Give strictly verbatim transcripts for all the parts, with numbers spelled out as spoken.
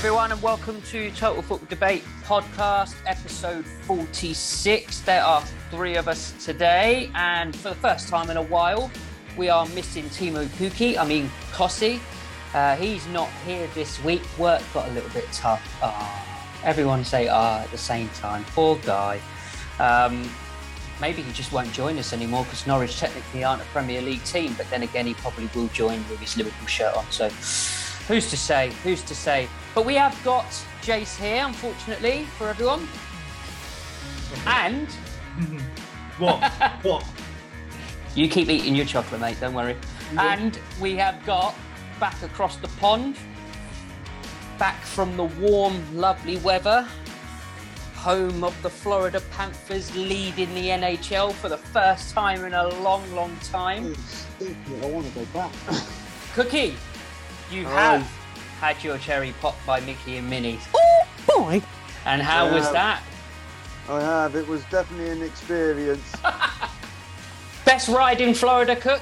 everyone, and welcome to Total Football Debate podcast, episode forty-six. There are three of us today, and for the first time in a while, we are missing Teemu Pukki, I mean Kossi. Uh, he's not here this week. Work got a little bit tough. Ah, everyone say ah at the same time. Poor guy. Um, maybe he just won't join us anymore because Norwich technically aren't a Premier League team, but then again, he probably will join with his Liverpool shirt on. So who's to say? Who's to say? But we have got Jace here, unfortunately, for everyone. And what? What? You keep eating your chocolate, mate. Don't worry. Yeah. And we have got back across the pond, back from the warm, lovely weather, home of the Florida Panthers, leading the N H L for the first time in a long, long time. I want to go back. Cookie, you Oh. have had your cherry popped by Mickey and Minnie. Oh boy! And how I was have. that? I have. It was definitely an experience. Best ride in Florida, Cook?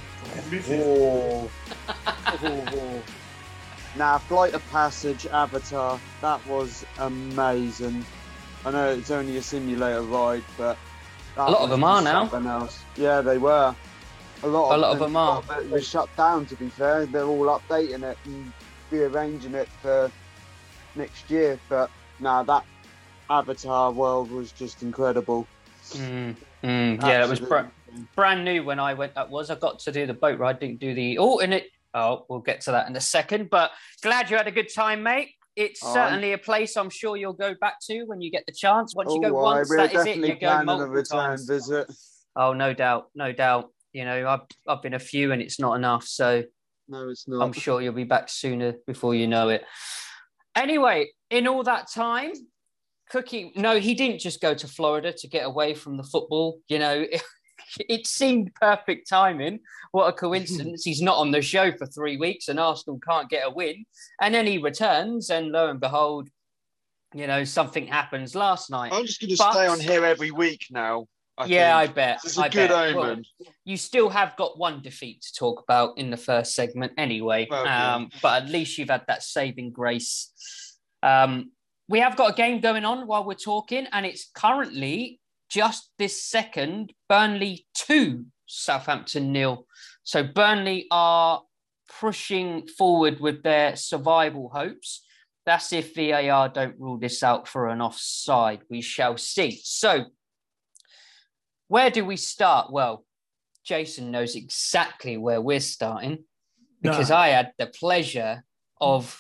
Oh. Oh. Now, Flight of Passage, Avatar, that was amazing. I know it's only a simulator ride, but that A lot of was them are just now. something else. Yeah, they were. A lot, A of, lot of them are. It was shut down, to be fair. They're all updating it and rearranging it for next year. But now that Avatar world was just incredible. Mm, mm, yeah, it was br- brand new when I went. That was I got to do the boat ride. Didn't do the oh, and it. Oh, we'll get to that in a second. But glad you had a good time, mate. It's Aye. certainly a place I'm sure you'll go back to when you get the chance. Once you Oh, go aye, once, we're that is it. definitely You go planning a multiple return times. visit. Oh, no doubt, no doubt. You know, I've I've been a few, and it's not enough. So No, it's not. I'm sure you'll be back sooner before you know it. Anyway, in all that time, Cookie, no, he didn't just go to Florida to get away from the football. You know, it, it seemed perfect timing. What a coincidence. He's not on the show for three weeks and Arsenal can't get a win. And then he returns and lo and behold, you know, something happens last night. I'm just going to But- stay on here every week now. I yeah, think. I bet. It's a I good bet. omen. Well, you still have got one defeat to talk about in the first segment anyway. Well, yeah. um, but at least you've had that saving grace. Um, we have got a game going on while we're talking, and it's currently just this second, Burnley two, Southampton nil. So Burnley are pushing forward with their survival hopes. That's if V A R don't rule this out for an offside. We shall see. So where do we start? Well, Jason knows exactly where we're starting because No. I had the pleasure of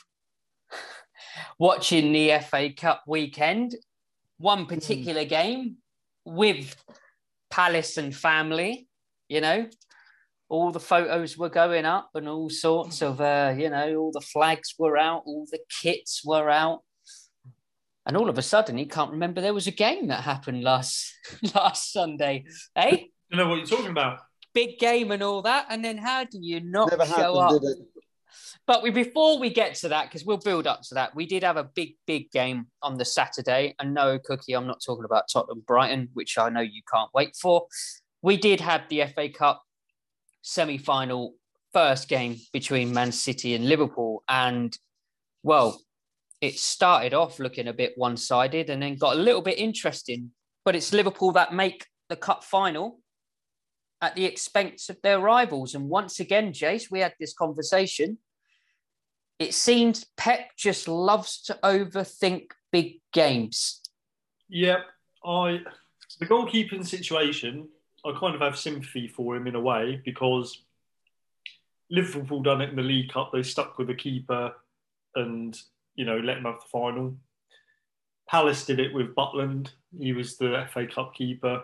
watching the F A Cup weekend, one particular game with Palace and family, you know, all the photos were going up and all sorts of, uh, you know, all the flags were out, all the kits were out. And all of a sudden, he can't remember there was a game that happened last last Sunday. Eh? I don't know what you're talking about. Big game and all that. And then how do you not Never show happened, up? did it? But we, before we get to that, because we'll build up to that, we did have a big, big game on the Saturday. And no, Cookie, I'm not talking about Tottenham Brighton, which I know you can't wait for. We did have the F A Cup semi-final first game between Man City and Liverpool. And, well, it started off looking a bit one-sided and then got a little bit interesting. But it's Liverpool that make the cup final at the expense of their rivals. And once again, Jace, we had this conversation. It seems Pep just loves to overthink big games. Yep, I the goalkeeping situation, I kind of have sympathy for him in a way because Liverpool done it in the League Cup. They stuck with the keeper and, you know, let him have the final. Palace did it with Butland. He was the F A Cup keeper.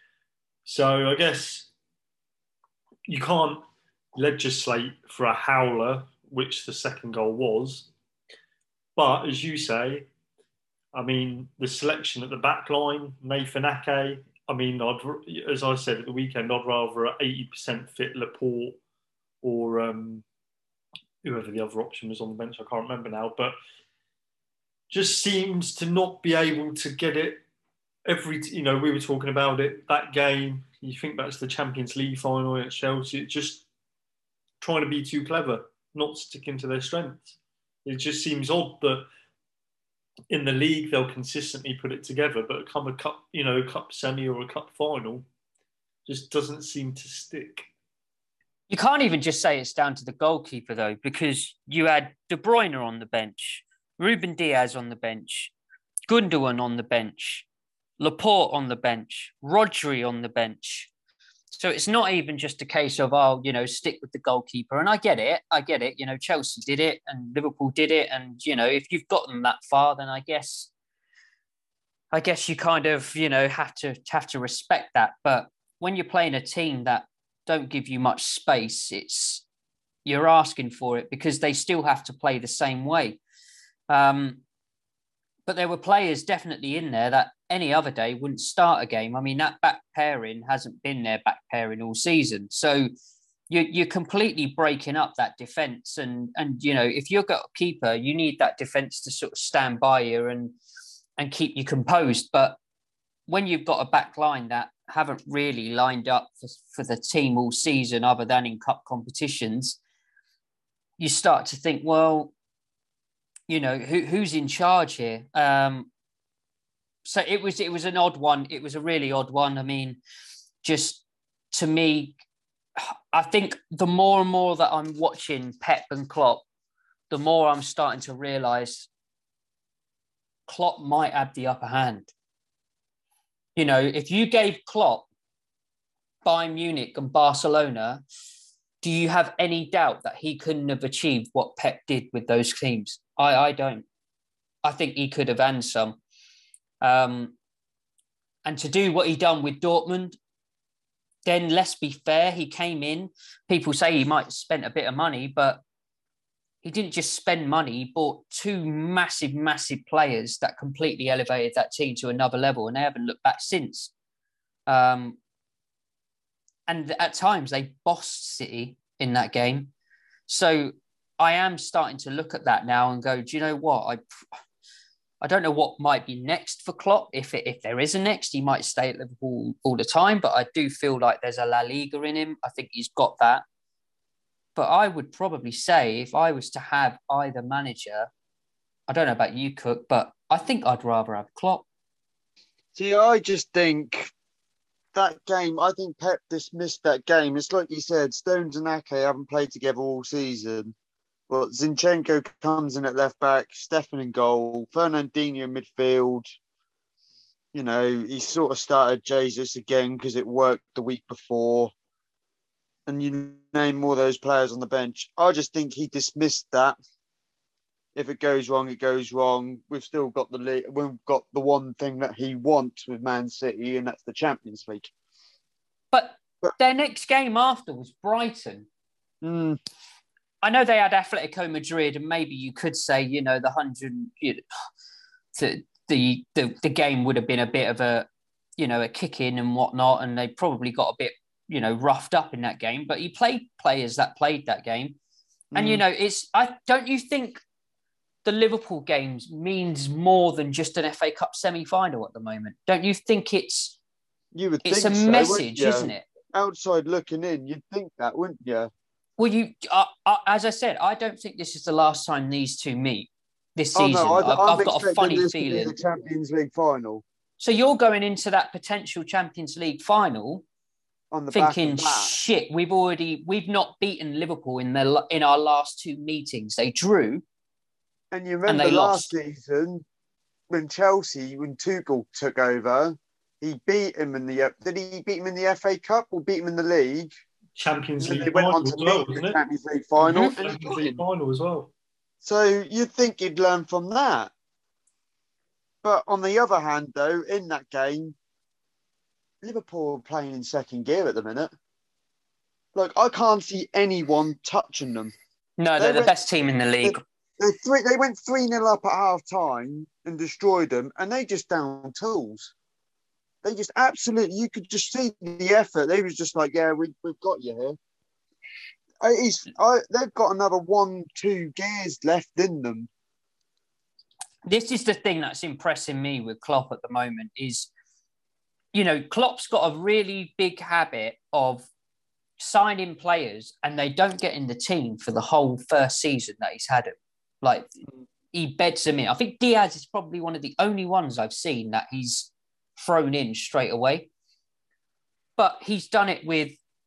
So I guess you can't legislate for a howler, which the second goal was. But as you say, I mean, the selection at the back line, Nathan Ake, I mean, I'd, as I said at the weekend, I'd rather an eighty percent fit Laporte or um, whoever the other option was on the bench. I can't remember now, but just seems to not be able to get it every, you know, we were talking about it, that game, you think that's the Champions League final at Chelsea, it's just trying to be too clever, not sticking to their strengths. It just seems odd that in the league they'll consistently put it together, but come a cup, you know, a cup semi or a cup final, just doesn't seem to stick. You can't even just say it's down to the goalkeeper, though, because you had De Bruyne on the bench, Ruben Diaz on the bench, Gundogan on the bench, Laporte on the bench, Rodri on the bench. So it's not even just a case of, oh, you know, stick with the goalkeeper. And I get it. I get it. You know, Chelsea did it and Liverpool did it. And, you know, if you've gotten that far, then I guess, I guess you kind of, you know, have to have to respect that. But when you're playing a team that don't give you much space, it's, you're asking for it because they still have to play the same way. Um, but there were players definitely in there that any other day wouldn't start a game. I mean, that back pairing hasn't been their back pairing all season. So you, you're completely breaking up that defence. And, and, you know, if you've got a keeper, you need that defence to sort of stand by you and, and keep you composed. But when you've got a back line that haven't really lined up for, for the team all season other than in cup competitions, you start to think, well, you know, who, who's in charge here? Um, so it was it was an odd one. It was a really odd one. I mean, just to me, I think the more and more that I'm watching Pep and Klopp, the more I'm starting to realise Klopp might have the upper hand. You know, if you gave Klopp Bayern Munich and Barcelona, do you have any doubt that he couldn't have achieved what Pep did with those teams? I, I don't. I think he could have and some. Um, and to do what he done with Dortmund, then let's be fair, he came in. People say he might have spent a bit of money, but he didn't just spend money. He bought two massive, massive players that completely elevated that team to another level, and they haven't looked back since. Um, and at times they bossed City in that game. So I am starting to look at that now and go, do you know what? I I don't know what might be next for Klopp. If it, if there is a next, he might stay at Liverpool all the time. But I do feel like there's a La Liga in him. I think he's got that. But I would probably say if I was to have either manager, I don't know about you, Cook, but I think I'd rather have Klopp. See, I just think that game, I think Pep dismissed that game. It's like you said, Stones and Ake haven't played together all season. But Zinchenko comes in at left back, Stefan in goal, Fernandinho in midfield. You know, he sort of started Jesus again because it worked the week before. And you name more of those players on the bench. I just think he dismissed that. If it goes wrong, it goes wrong. We've still got the league. We've got the one thing that he wants with Man City, and that's the Champions League. But, but their next game after was Brighton. Mm. I know they had Atletico Madrid, and maybe you could say, you know, the hundred, you know, the, the the the game would have been a bit of a, you know, a kick in and whatnot, and they probably got a bit, you know, roughed up in that game. But he played players that played that game, and mm. you know, it's I don't you think the Liverpool games means more than just an F A Cup semi-final at the moment? Don't you think it's you would it's think a so, message, isn't it? Outside looking in, you'd think that, wouldn't you? Well, you, uh, uh, as I said, I don't think this is the last time these two meet this season. Oh, no, I, I've, I'm I've got a funny this feeling. To be the Champions League final. So you're going into that potential Champions League final, on the thinking, back of that. "Shit, we've already we've not beaten Liverpool in the in our last two meetings. They drew, and you remember and last lost. season when Chelsea, when Tuchel took over, he beat him in the. Did he beat him in the F A Cup or beat him in the league? Champions and League they went final on to as well, beat wasn't the it? Champions League final. Mm-hmm. And Champions League final as well. So you'd think he'd learn from that. But on the other hand, though, in that game, Liverpool are playing in second gear at the minute. Like, I can't see anyone touching them. No, They they're the went- best team in the league. They, they, three, they went three nil up at half time and destroyed them, and they just down tools. They just absolutely, you could just see the effort. They was just like, yeah, we, we've got you here. I, it's, I, they've got another one, two gears left in them. This is the thing that's impressing me with Klopp at the moment is, you know, Klopp's got a really big habit of signing players and they don't get in the team for the whole first season that he's had him. Like, he beds them in. I think Diaz is probably one of the only ones I've seen that he's thrown in straight away. But he's done it with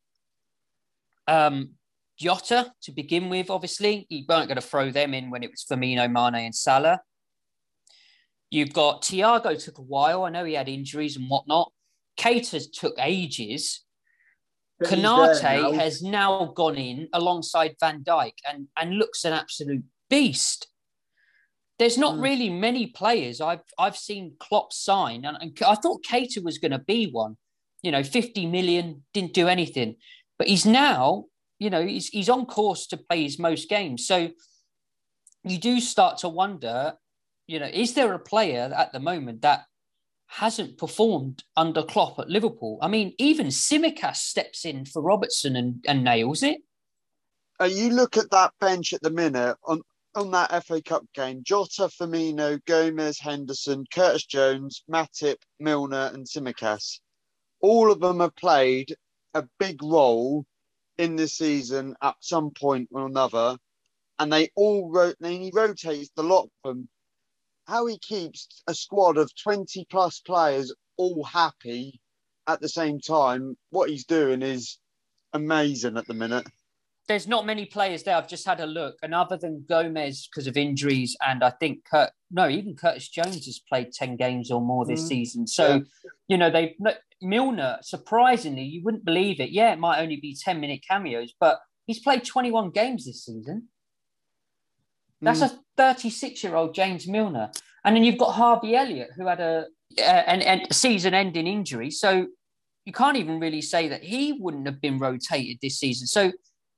um, Jota to begin with, obviously. He weren't going to throw them in when it was Firmino, Mane and Salah. You've got Thiago took a while. I know he had injuries and whatnot. Keita took ages. But he's Canate there now. has now gone in alongside Van Dijk and, and looks an absolute beast. There's not Mm. really many players I've I've seen Klopp sign. And, and I thought Keita was going to be one. You know, fifty million, didn't do anything. But he's now, you know, he's, he's on course to play his most games. So you do start to wonder, you know, is there a player at the moment that hasn't performed under Klopp at Liverpool? I mean, even Tsimikas steps in for Robertson and, and nails it. Uh, you look at that bench at the minute, on, on that F A Cup game, Jota, Firmino, Gomez, Henderson, Curtis Jones, Matip, Milner and Tsimikas. All of them have played a big role in this season at some point or another, and they all ro- and he rotates the lot of them. How he keeps a squad of twenty plus players all happy at the same time, what he's doing is amazing at the minute. There's not many players there. I've just had a look, and other than Gomez because of injuries, and I think Kurt, no, even Curtis Jones has played ten games or more this Mm. season. So, Yeah. you know, they've Milner. Surprisingly, you wouldn't believe it. Yeah, it might only be ten minute cameos, but he's played twenty-one games this season. That's Mm. a thirty-six year old James Milner, and then you've got Harvey Elliott who had a uh, an, an season ending injury. So you can't even really say that he wouldn't have been rotated this season. So.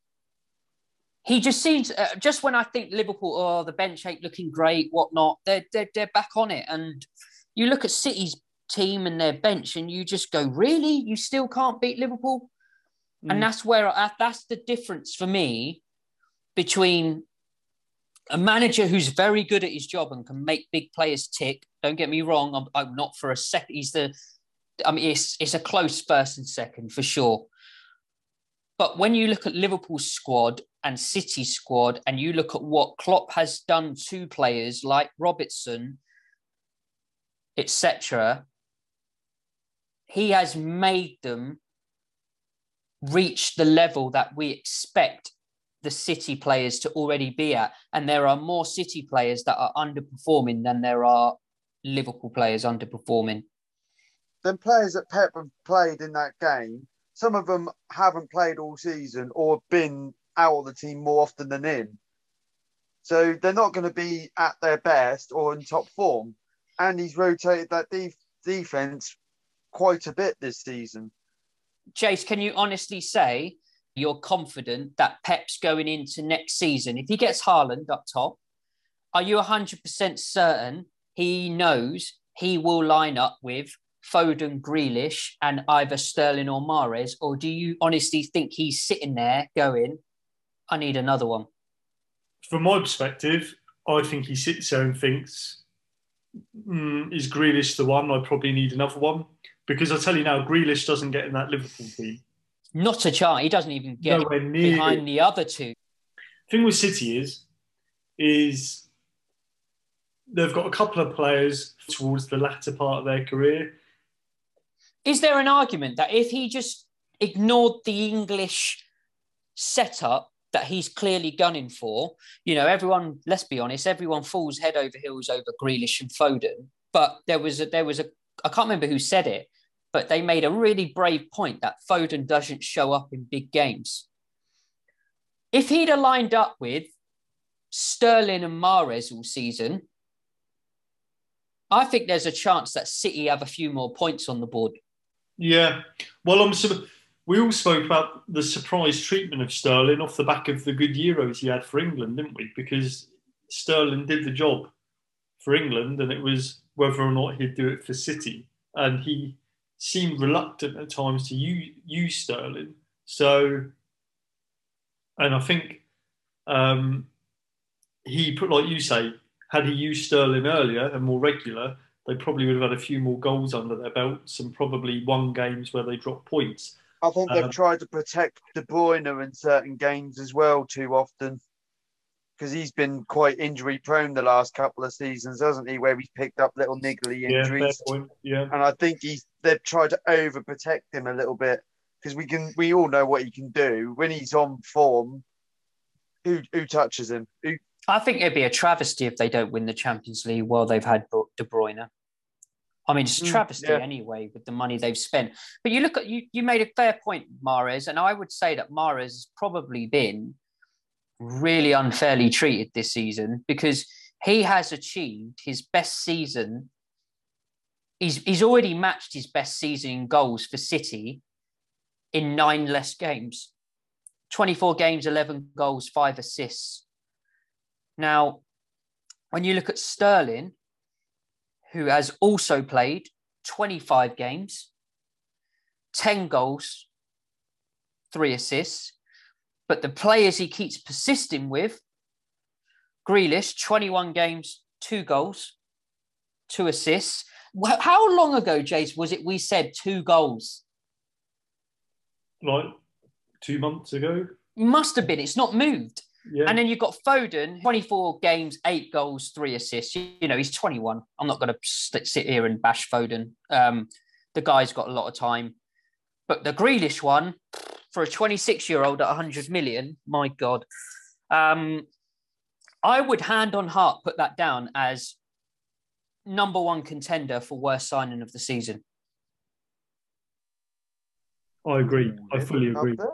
He just seems, uh, just when I think Liverpool, oh, the bench ain't looking great, whatnot, they're, they're, they're back on it. And you look at City's team and their bench and you just go, really? You still can't beat Liverpool? Mm. And that's where, I, that's the difference for me between a manager who's very good at his job and can make big players tick. Don't get me wrong, I'm, I'm not for a second. He's the, I mean, it's, it's a close first and second for sure. But when you look at Liverpool's squad and City's squad, and you look at what Klopp has done to players like Robertson, et cetera, he has made them reach the level that we expect the City players to already be at. And there are more City players that are underperforming than there are Liverpool players underperforming. The players that Pep have played in that game, some of them haven't played all season or been out of the team more often than in. So they're not going to be at their best or in top form. And he's rotated that def- defence quite a bit this season. Chase, can you honestly say you're confident that Pep's going into next season? If he gets Haaland up top, are you one hundred percent certain he knows he will line up with Foden, Grealish, and either Sterling or Mahrez? Or do you honestly think he's sitting there going, I need another one? From my perspective, I think he sits there and thinks, mm, is Grealish the one? I probably need another one. Because I tell you now, Grealish doesn't get in that Liverpool team. Not a chance. He doesn't even get behind the other two. The thing with City is, is they've got a couple of players towards the latter part of their career. Is there an argument that if he just ignored the English setup that he's clearly gunning for, you know, everyone, let's be honest, everyone falls head over heels over Grealish and Foden. But there was a, there was a, I can't remember who said it, but they made a really brave point that Foden doesn't show up in big games. If he'd have lined up with Sterling and Mahrez all season, I think there's a chance that City have a few more points on the board. Yeah. Well, I'm. We all spoke about the surprise treatment of Sterling off the back of the good Euros he had for England, didn't we? Because Sterling did the job for England, and it was whether or not he'd do it for City. And he seemed reluctant at times to use, use Sterling. So, and I think um, he put, like you say, had he used Sterling earlier and more regular, they probably would have had a few more goals under their belts and probably won games where they dropped points. I think they've Um, tried to protect De Bruyne in certain games as well too often. because he's been quite injury prone the last couple of seasons, hasn't he? Where he's picked up little niggly Yeah, fair injuries. point. Yeah. And I think he's they've tried to overprotect him a little bit because we can we all know what he can do when he's on form. Who who touches him? Who, I think it'd be a travesty if they don't win the Champions League while they've had De Bruyne. I mean, it's a Mm, travesty yeah. anyway with the money they've spent. But you look at you. You made a fair point, Mahrez, and I would say that Mahrez has probably been really unfairly treated this season because he has achieved his best season. He's he's already matched his best season in goals for City in nine less games. twenty-four games, eleven goals, five assists. Now, when you look at Sterling, who has also played twenty-five games, ten goals, three assists, but the players he keeps persisting with, Grealish, twenty-one games, two goals, two assists. How long ago, Jace, was it we said two goals? Like two months ago. Must have been. It's not moved. Yeah. And then you've got Foden, twenty-four games, eight goals, three assists. You know, he's twenty-one. I'm not going to sit here and bash Foden. Um, the guy's got a lot of time. But the Grealish one, for a twenty-six-year-old at one hundred million, my God. Um, I would hand on heart put that down as number one contender for worst signing of the season. I agree. I fully Up agree. there?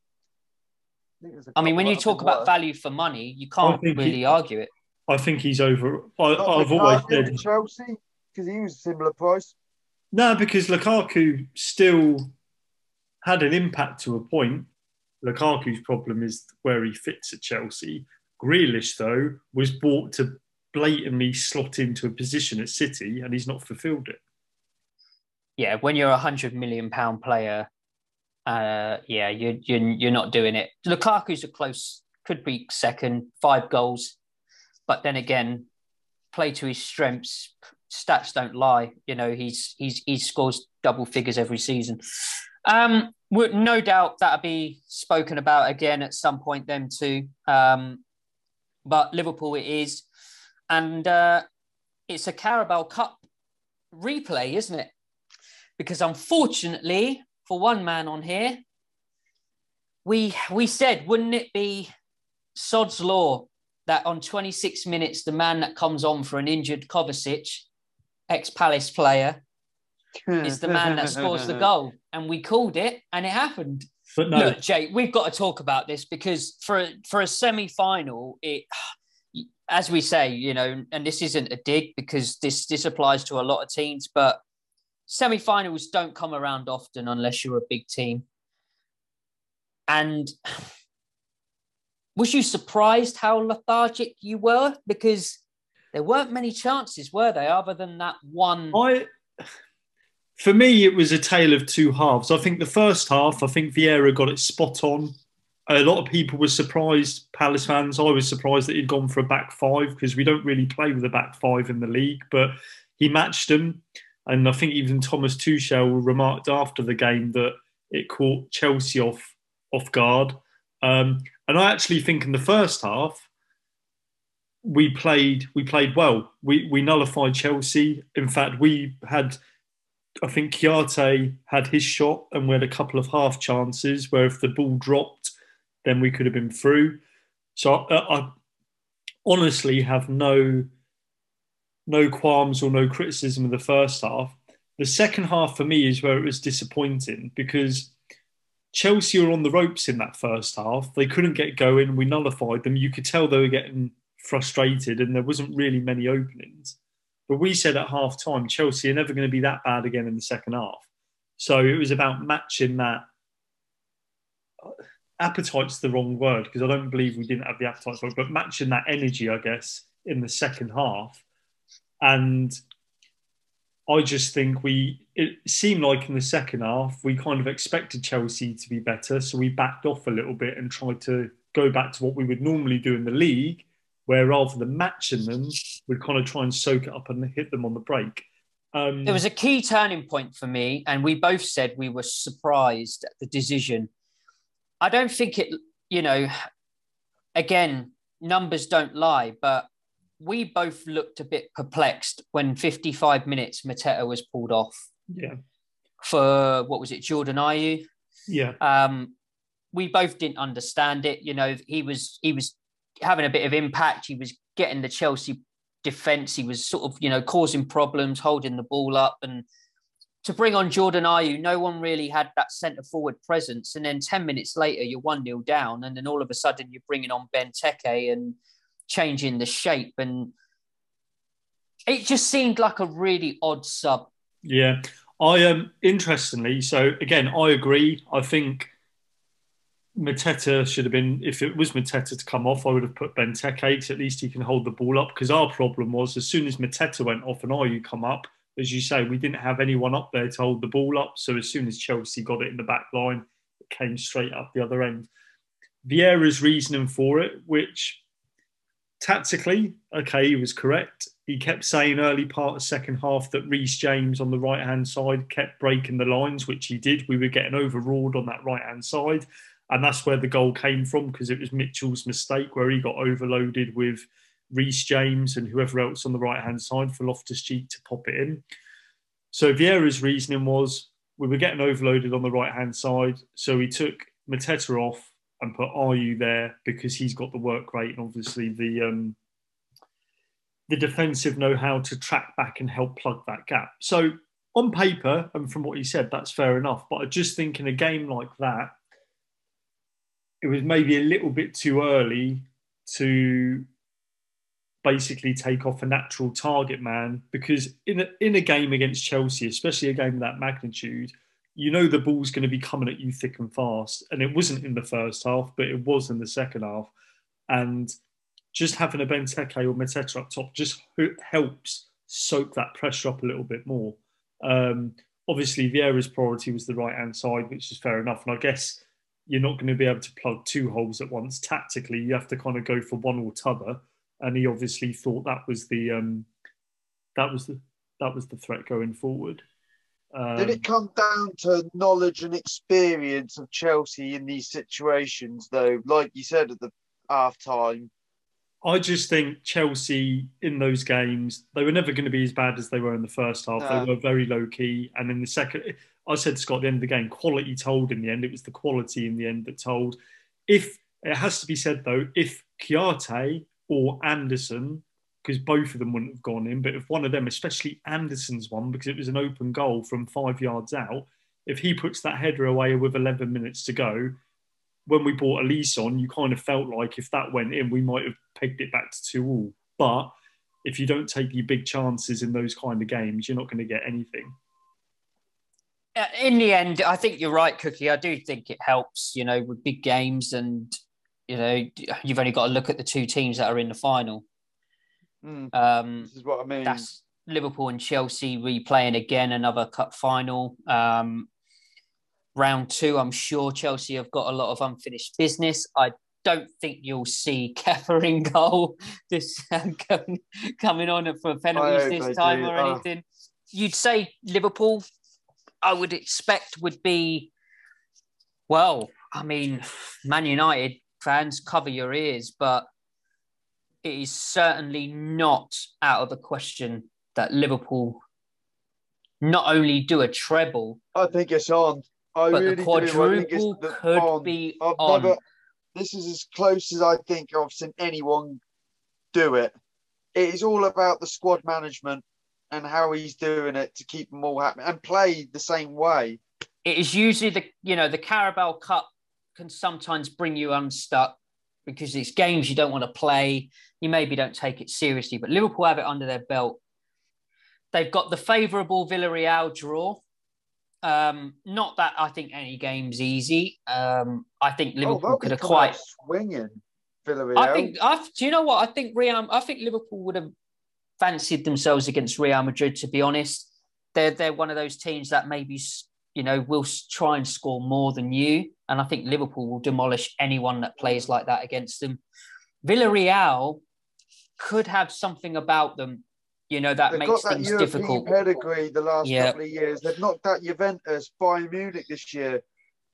I think there's a I mean, when couple you that have talk been about worse. value for money, you can't think really he- argue it. I think he's over. I, Not I've always Lukaku said at Chelsea because he was a similar price. no, because Lukaku still had an impact to a point. Lukaku's problem is where he fits at Chelsea. Grealish, though, was bought to blatantly slot into a position at City, and he's not fulfilled it. Yeah, when you're a hundred million pound player, uh, yeah, you you're, you're not doing it. Lukaku's a close, could be second, five goals, but then again, play to his strengths. Stats don't lie. You know, he's he's he scores double figures every season. Um, would no doubt that'll be spoken about again at some point. Them too, um, but Liverpool it is, and uh, it's a Carabao Cup replay, isn't it? Because unfortunately, for one man on here, we we said, wouldn't it be sod's law that on twenty-six minutes, the man that comes on for an injured Kovacic, ex-Palace player, is the man that scores the goal. And we called it, and it happened. But no, Look, Jake, we've got to talk about this because for a, for a semi-final, it, as we say, you know, and this isn't a dig because this this applies to a lot of teams, but semi-finals don't come around often unless you're a big team. And was you surprised how lethargic you were? Because there weren't many chances, were they, other than that one? I, for me, it was a tale of two halves. I think the first half, I think Vieira got it spot on. A lot of people were surprised, Palace fans. I was surprised that he'd gone for a back five because we don't really play with a back five in the league, but he matched them. And I think even Thomas Tuchel remarked after the game that it caught Chelsea off, off guard. Um, and I actually think in the first half, we played we played well. We we nullified Chelsea. In fact, we had, I think Chiarte had his shot and we had a couple of half chances where if the ball dropped, then we could have been through. So I, I honestly have no, no qualms or no criticism of the first half. The second half for me is where it was disappointing because Chelsea were on the ropes in that first half. They couldn't get going. We nullified them. You could tell they were getting frustrated and there wasn't really many openings. But we said at half time, Chelsea are never going to be that bad again in the second half. So it was about matching that. Appetite's the wrong word because I don't believe we didn't have the appetite for it, but matching that energy, I guess, in the second half. And I just think we, it seemed like in the second half, we kind of expected Chelsea to be better. So we backed off a little bit and tried to go back to what we would normally do in the league, where rather than matching them, we'd kind of try and soak it up and hit them on the break. Um, There was a key turning point for me, and we both said we were surprised at the decision. I don't think it, you know, again, numbers don't lie, but we both looked a bit perplexed when fifty-five minutes Mateta was pulled off. Yeah. For, what was it, Jordan Ayew? Yeah. Um, we both didn't understand it. You know, he was he was having a bit of impact. He was getting the Chelsea defence. He was sort of, you know, causing problems, holding the ball up. And to bring on Jordan Ayew, no one really had that centre-forward presence. And then ten minutes later, you're one nil down. And then all of a sudden, you're bringing on Benteke and changing the shape. And it just seemed like a really odd sub. Yeah. I am, um, interestingly, so again, I agree. I think Mateta should have been, if it was Mateta to come off, I would have put Benteke, because at least he can hold the ball up. Because our problem was, as soon as Mateta went off and Ayew come up, as you say, we didn't have anyone up there to hold the ball up. So as soon as Chelsea got it in the back line, it came straight up the other end. Vieira's reasoning for it, which tactically, okay, he was correct. He kept saying early part of second half that Reece James on the right-hand side kept breaking the lines, which he did. We were getting overawed on that right-hand side. And that's where the goal came from, because it was Mitchell's mistake where he got overloaded with Reece James and whoever else on the right-hand side for Loftus-Cheek to pop it in. So Vieira's reasoning was we were getting overloaded on the right-hand side. So he took Mateta off and put Ayew there because he's got the work rate and obviously the... Um, the defensive know-how to track back and help plug that gap. So on paper, and from what he said, that's fair enough. But I just think in a game like that, it was maybe a little bit too early to basically take off a natural target man, because in a, in a game against Chelsea, especially a game of that magnitude, you know the ball's going to be coming at you thick and fast. And it wasn't in the first half, but it was in the second half. And just having a Benteke or Mateta up top just helps soak that pressure up a little bit more. Um, obviously, Vieira's priority was the right-hand side, which is fair enough. And I guess you're not going to be able to plug two holes at once. Tactically, you have to kind of go for one or t'other. And he obviously thought that was the um, that was the that was the threat going forward. Um, Did it come down to knowledge and experience of Chelsea in these situations, though? Like you said at the half time. I just think Chelsea in those games, they were never going to be as bad as they were in the first half. No. They were very low key. And in the second, I said to Scott at the end of the game, quality told in the end. It was the quality in the end that told. If it has to be said, though, if Kouyaté or Anderson, because both of them wouldn't have gone in, but if one of them, especially Anderson's one, because it was an open goal from five yards out, if he puts that header away with eleven minutes to go, when we brought Elise on, you kind of felt like if that went in, we might have pegged it back to two all. But if you don't take your big chances in those kind of games, you're not going to get anything. In the end, I think you're right, Cookie. I do think it helps, you know, with big games, and, you know, you've only got to look at the two teams that are in the final. Mm, um, this is what I mean. That's Liverpool and Chelsea replaying again, another cup final. Um, round two, I'm sure Chelsea have got a lot of unfinished business. I don't think you'll see Kepa in goal this um, coming, coming on for penalties this time do. or oh. anything. You'd say Liverpool, I would expect, would be, well, I mean, Man United fans, cover your ears, but it is certainly not out of the question that Liverpool not only do a treble. I think it's on. I but really the quadruple the, could on. be I've on. Never, this is as close as I think I've seen anyone do it. It is all about the squad management and how he's doing it to keep them all happy and play the same way. It is usually the, you know, the Carabao Cup can sometimes bring you unstuck because it's games you don't want to play. You maybe don't take it seriously, but Liverpool have it under their belt. They've got the favourable Villarreal draw. Um, not that I think any game's easy. Um, I think Liverpool oh, could have quite swinging. Villarreal. I think. I, do you know what? I think Real. I think Liverpool would have fancied themselves against Real Madrid. To be honest, they're they're one of those teams that maybe, you know, will try and score more than you, and I think Liverpool will demolish anyone that plays like that against them. Villarreal could have something about them, you know, that They've makes got that things European difficult. Pedigree the last yeah. couple of years. They've knocked out Juventus, Bayern Munich this year.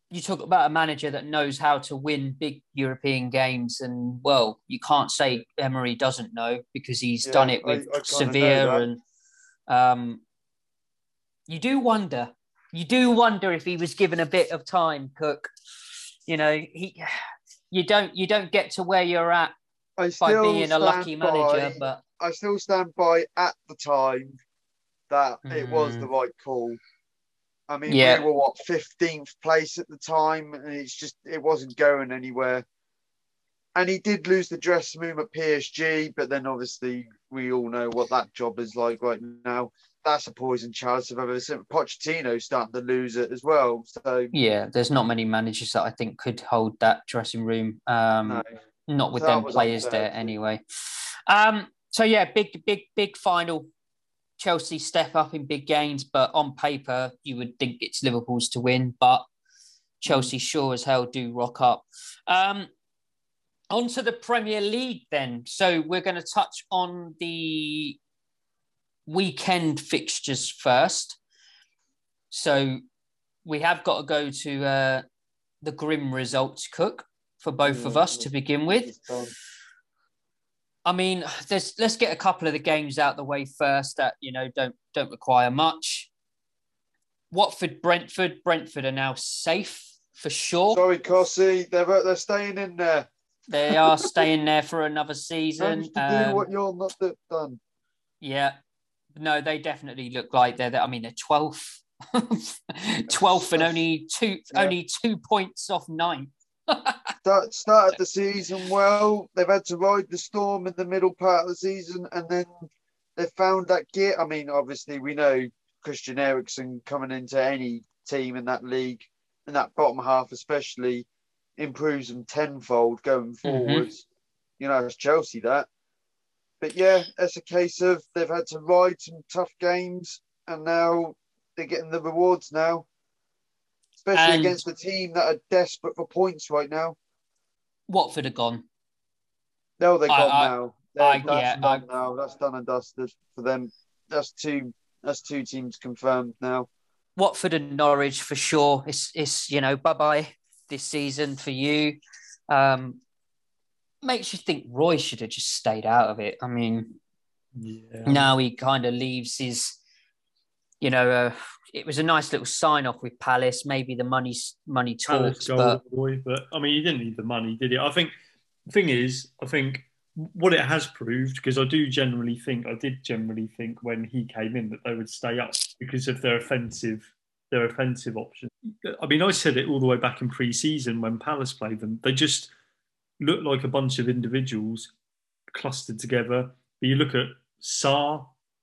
you talk about a manager that knows how to win big European games, and well, you can't say Emery doesn't know because he's Yeah, done it with I, I Sevilla, and um, you do wonder, you do wonder if he was given a bit of time, Cook. You know, he, you don't, you don't get to where you're at I by still being a lucky stand manager, by, but I still stand by at the time that it was Mm. the right call. I mean, Yeah. we were what fifteenth place at the time, and it's just it wasn't going anywhere. And he did lose the dressing room at P S G, but then obviously we all know what that job is like right now. That's a poison chalice if I've ever seen. Pochettino's starting to lose it as well. So yeah, there's not many managers that I think could hold that dressing room. Um, no, not with So that them was players unfair there too. anyway. Um, so yeah, big, big, big final. Chelsea step up in big games, but on paper you would think it's Liverpool's to win, but Chelsea sure as hell do rock up. Um, on to the Premier League then. So we're going to touch on the weekend fixtures first. So we have got to go to uh, the grim results, Cook, for both of us to begin with. I mean, there's, let's get a couple of the games out the way first that, you know, don't don't require much. Watford, Brentford. Brentford are now safe for sure. Sorry, Cossie, they're they're staying in there. They are staying there for another season. Managed to Um, do what you're not done. yeah. No, they definitely look like they're, I mean, they're twelfth. twelfth and only two, Yeah. only two points off ninth. Start, started the season well. They've had to ride the storm in the middle part of the season, and then they found that gear. I mean, obviously, we know Christian Eriksen coming into any team in that league, in that bottom half especially, improves them tenfold going forwards. You know, it's Chelsea that. But yeah, it's a case of they've had to ride some tough games, and now they're getting the rewards now. Especially And- against a team that are desperate for points right now. Watford are gone. No, they're I- gone I- now. They're, I- that's yeah, done I- now. That's done and dusted for them. That's two. That's two teams confirmed now. Watford and Norwich for sure. It's, it's you know, bye-bye this season for you. Um, makes you think Roy should have just stayed out of it. I mean, Yeah. now he kind of leaves his, you know, uh, it was a nice little sign off with Palace. Maybe the money money Palace talks, goal, but boy, but I mean, you didn't need the money, did it? I think the thing is, I think what it has proved, because I do generally think, I did generally think when he came in that they would stay up because of their offensive, their offensive option. I mean, I said it all the way back in pre-season when Palace played them. They just looked like a bunch of individuals clustered together. But you look at Sarr,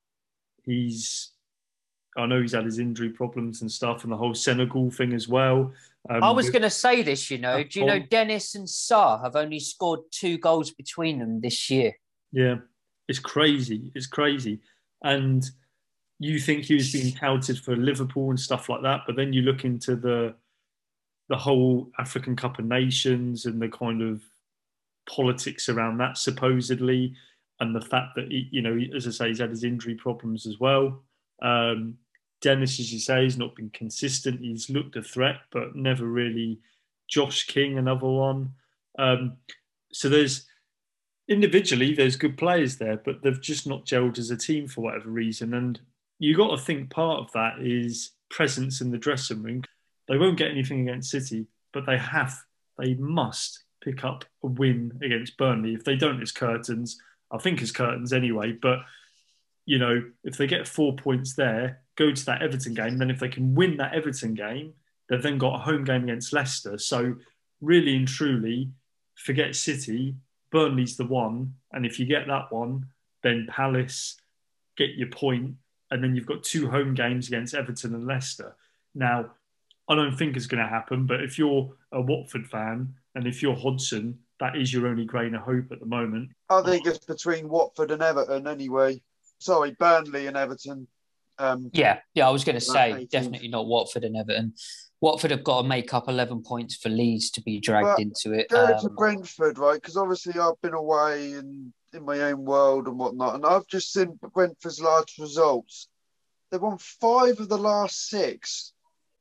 he's. I know he's had his injury problems and stuff, and the whole Senegal thing as well. Um, I was going to say this, you know, do you know Paul- Dennis and Sarr have only scored two goals between them this year? Yeah, it's crazy. It's crazy. And you think he was being touted for Liverpool and stuff like that, but then you look into the the whole African Cup of Nations and the kind of politics around that supposedly, and the fact that he, you know, as I say, he's had his injury problems as well. Um, Dennis, as you say, has not been consistent. He's looked a threat, but never really. Josh King, another one. Um, so there's individually there's good players there, but they've just not gelled as a team for whatever reason. And you got to think part of that is presence in the dressing room. They won't get anything against City, but they have, they must pick up a win against Burnley. If they don't, it's curtains. I think it's curtains anyway, but you know, if they get four points there, go to that Everton game, then if they can win that Everton game, they've then got a home game against Leicester. So really and truly, forget City, Burnley's the one. And if you get that one, then Palace, get your point, and then you've got two home games against Everton and Leicester. Now, I don't think it's going to happen, but if you're a Watford fan and if you're Hodgson, that is your only grain of hope at the moment. I think it's between Watford and Everton anyway. Sorry, Burnley and Everton. Um, Yeah, yeah, I was going to say eighteenth. definitely not Watford and Everton. Watford have got to make up eleven points for Leeds to be dragged But into it. Go to Um, Brentford, right? Because obviously I've been away and in my own world and whatnot, and I've just seen Brentford's last results. They've won five of the last six.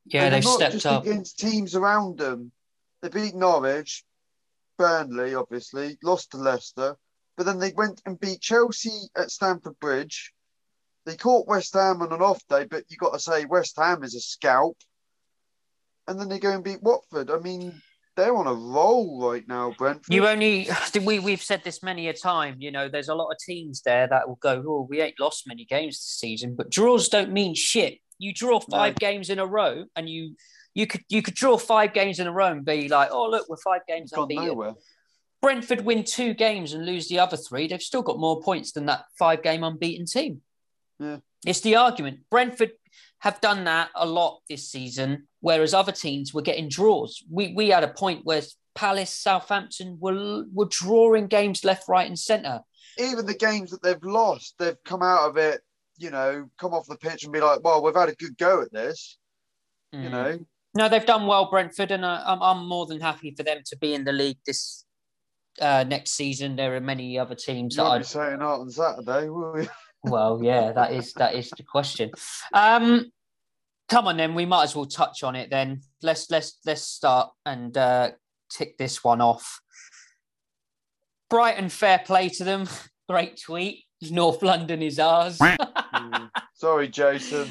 Yeah, and they've not stepped just up. against teams around them. They beat Norwich, Burnley, obviously, lost to Leicester, but then they went and beat Chelsea at Stamford Bridge. They caught West Ham on an off day, but you got to say West Ham is a scalp. And then they go and beat Watford. I mean, they're on a roll right now, Brentford. You only we we've said this many a time. You know, there's a lot of teams there that will go, "Oh, we ain't lost many games this season," but draws don't mean shit. You draw five No. games in a row, and you you could you could draw five games in a row and be like, "Oh, look, we're five games It's gone unbeaten." nowhere. Brentford win two games and lose the other three. They've still got more points than that five-game unbeaten team. Yeah. It's the argument. Brentford have done that a lot this season, whereas other teams were getting draws. We we had a point where Palace, Southampton were were drawing games left, right, and centre. Even the games that they've lost, they've come out of it, you know, come off the pitch and be like, well, we've had a good go at this, Mm. you know. No, they've done well, Brentford, and uh, I'm, I'm more than happy for them to be in the league this uh, next season. There are many other teams You that won't I'd be saying that on Saturday, will you? Well, yeah, that is that is the question. Um, come on, then we might as well touch on it. Then let's let's let's start and uh, tick this one off. Brighton, fair play to them. Great tweet. North London is ours. Mm. Sorry, Jason.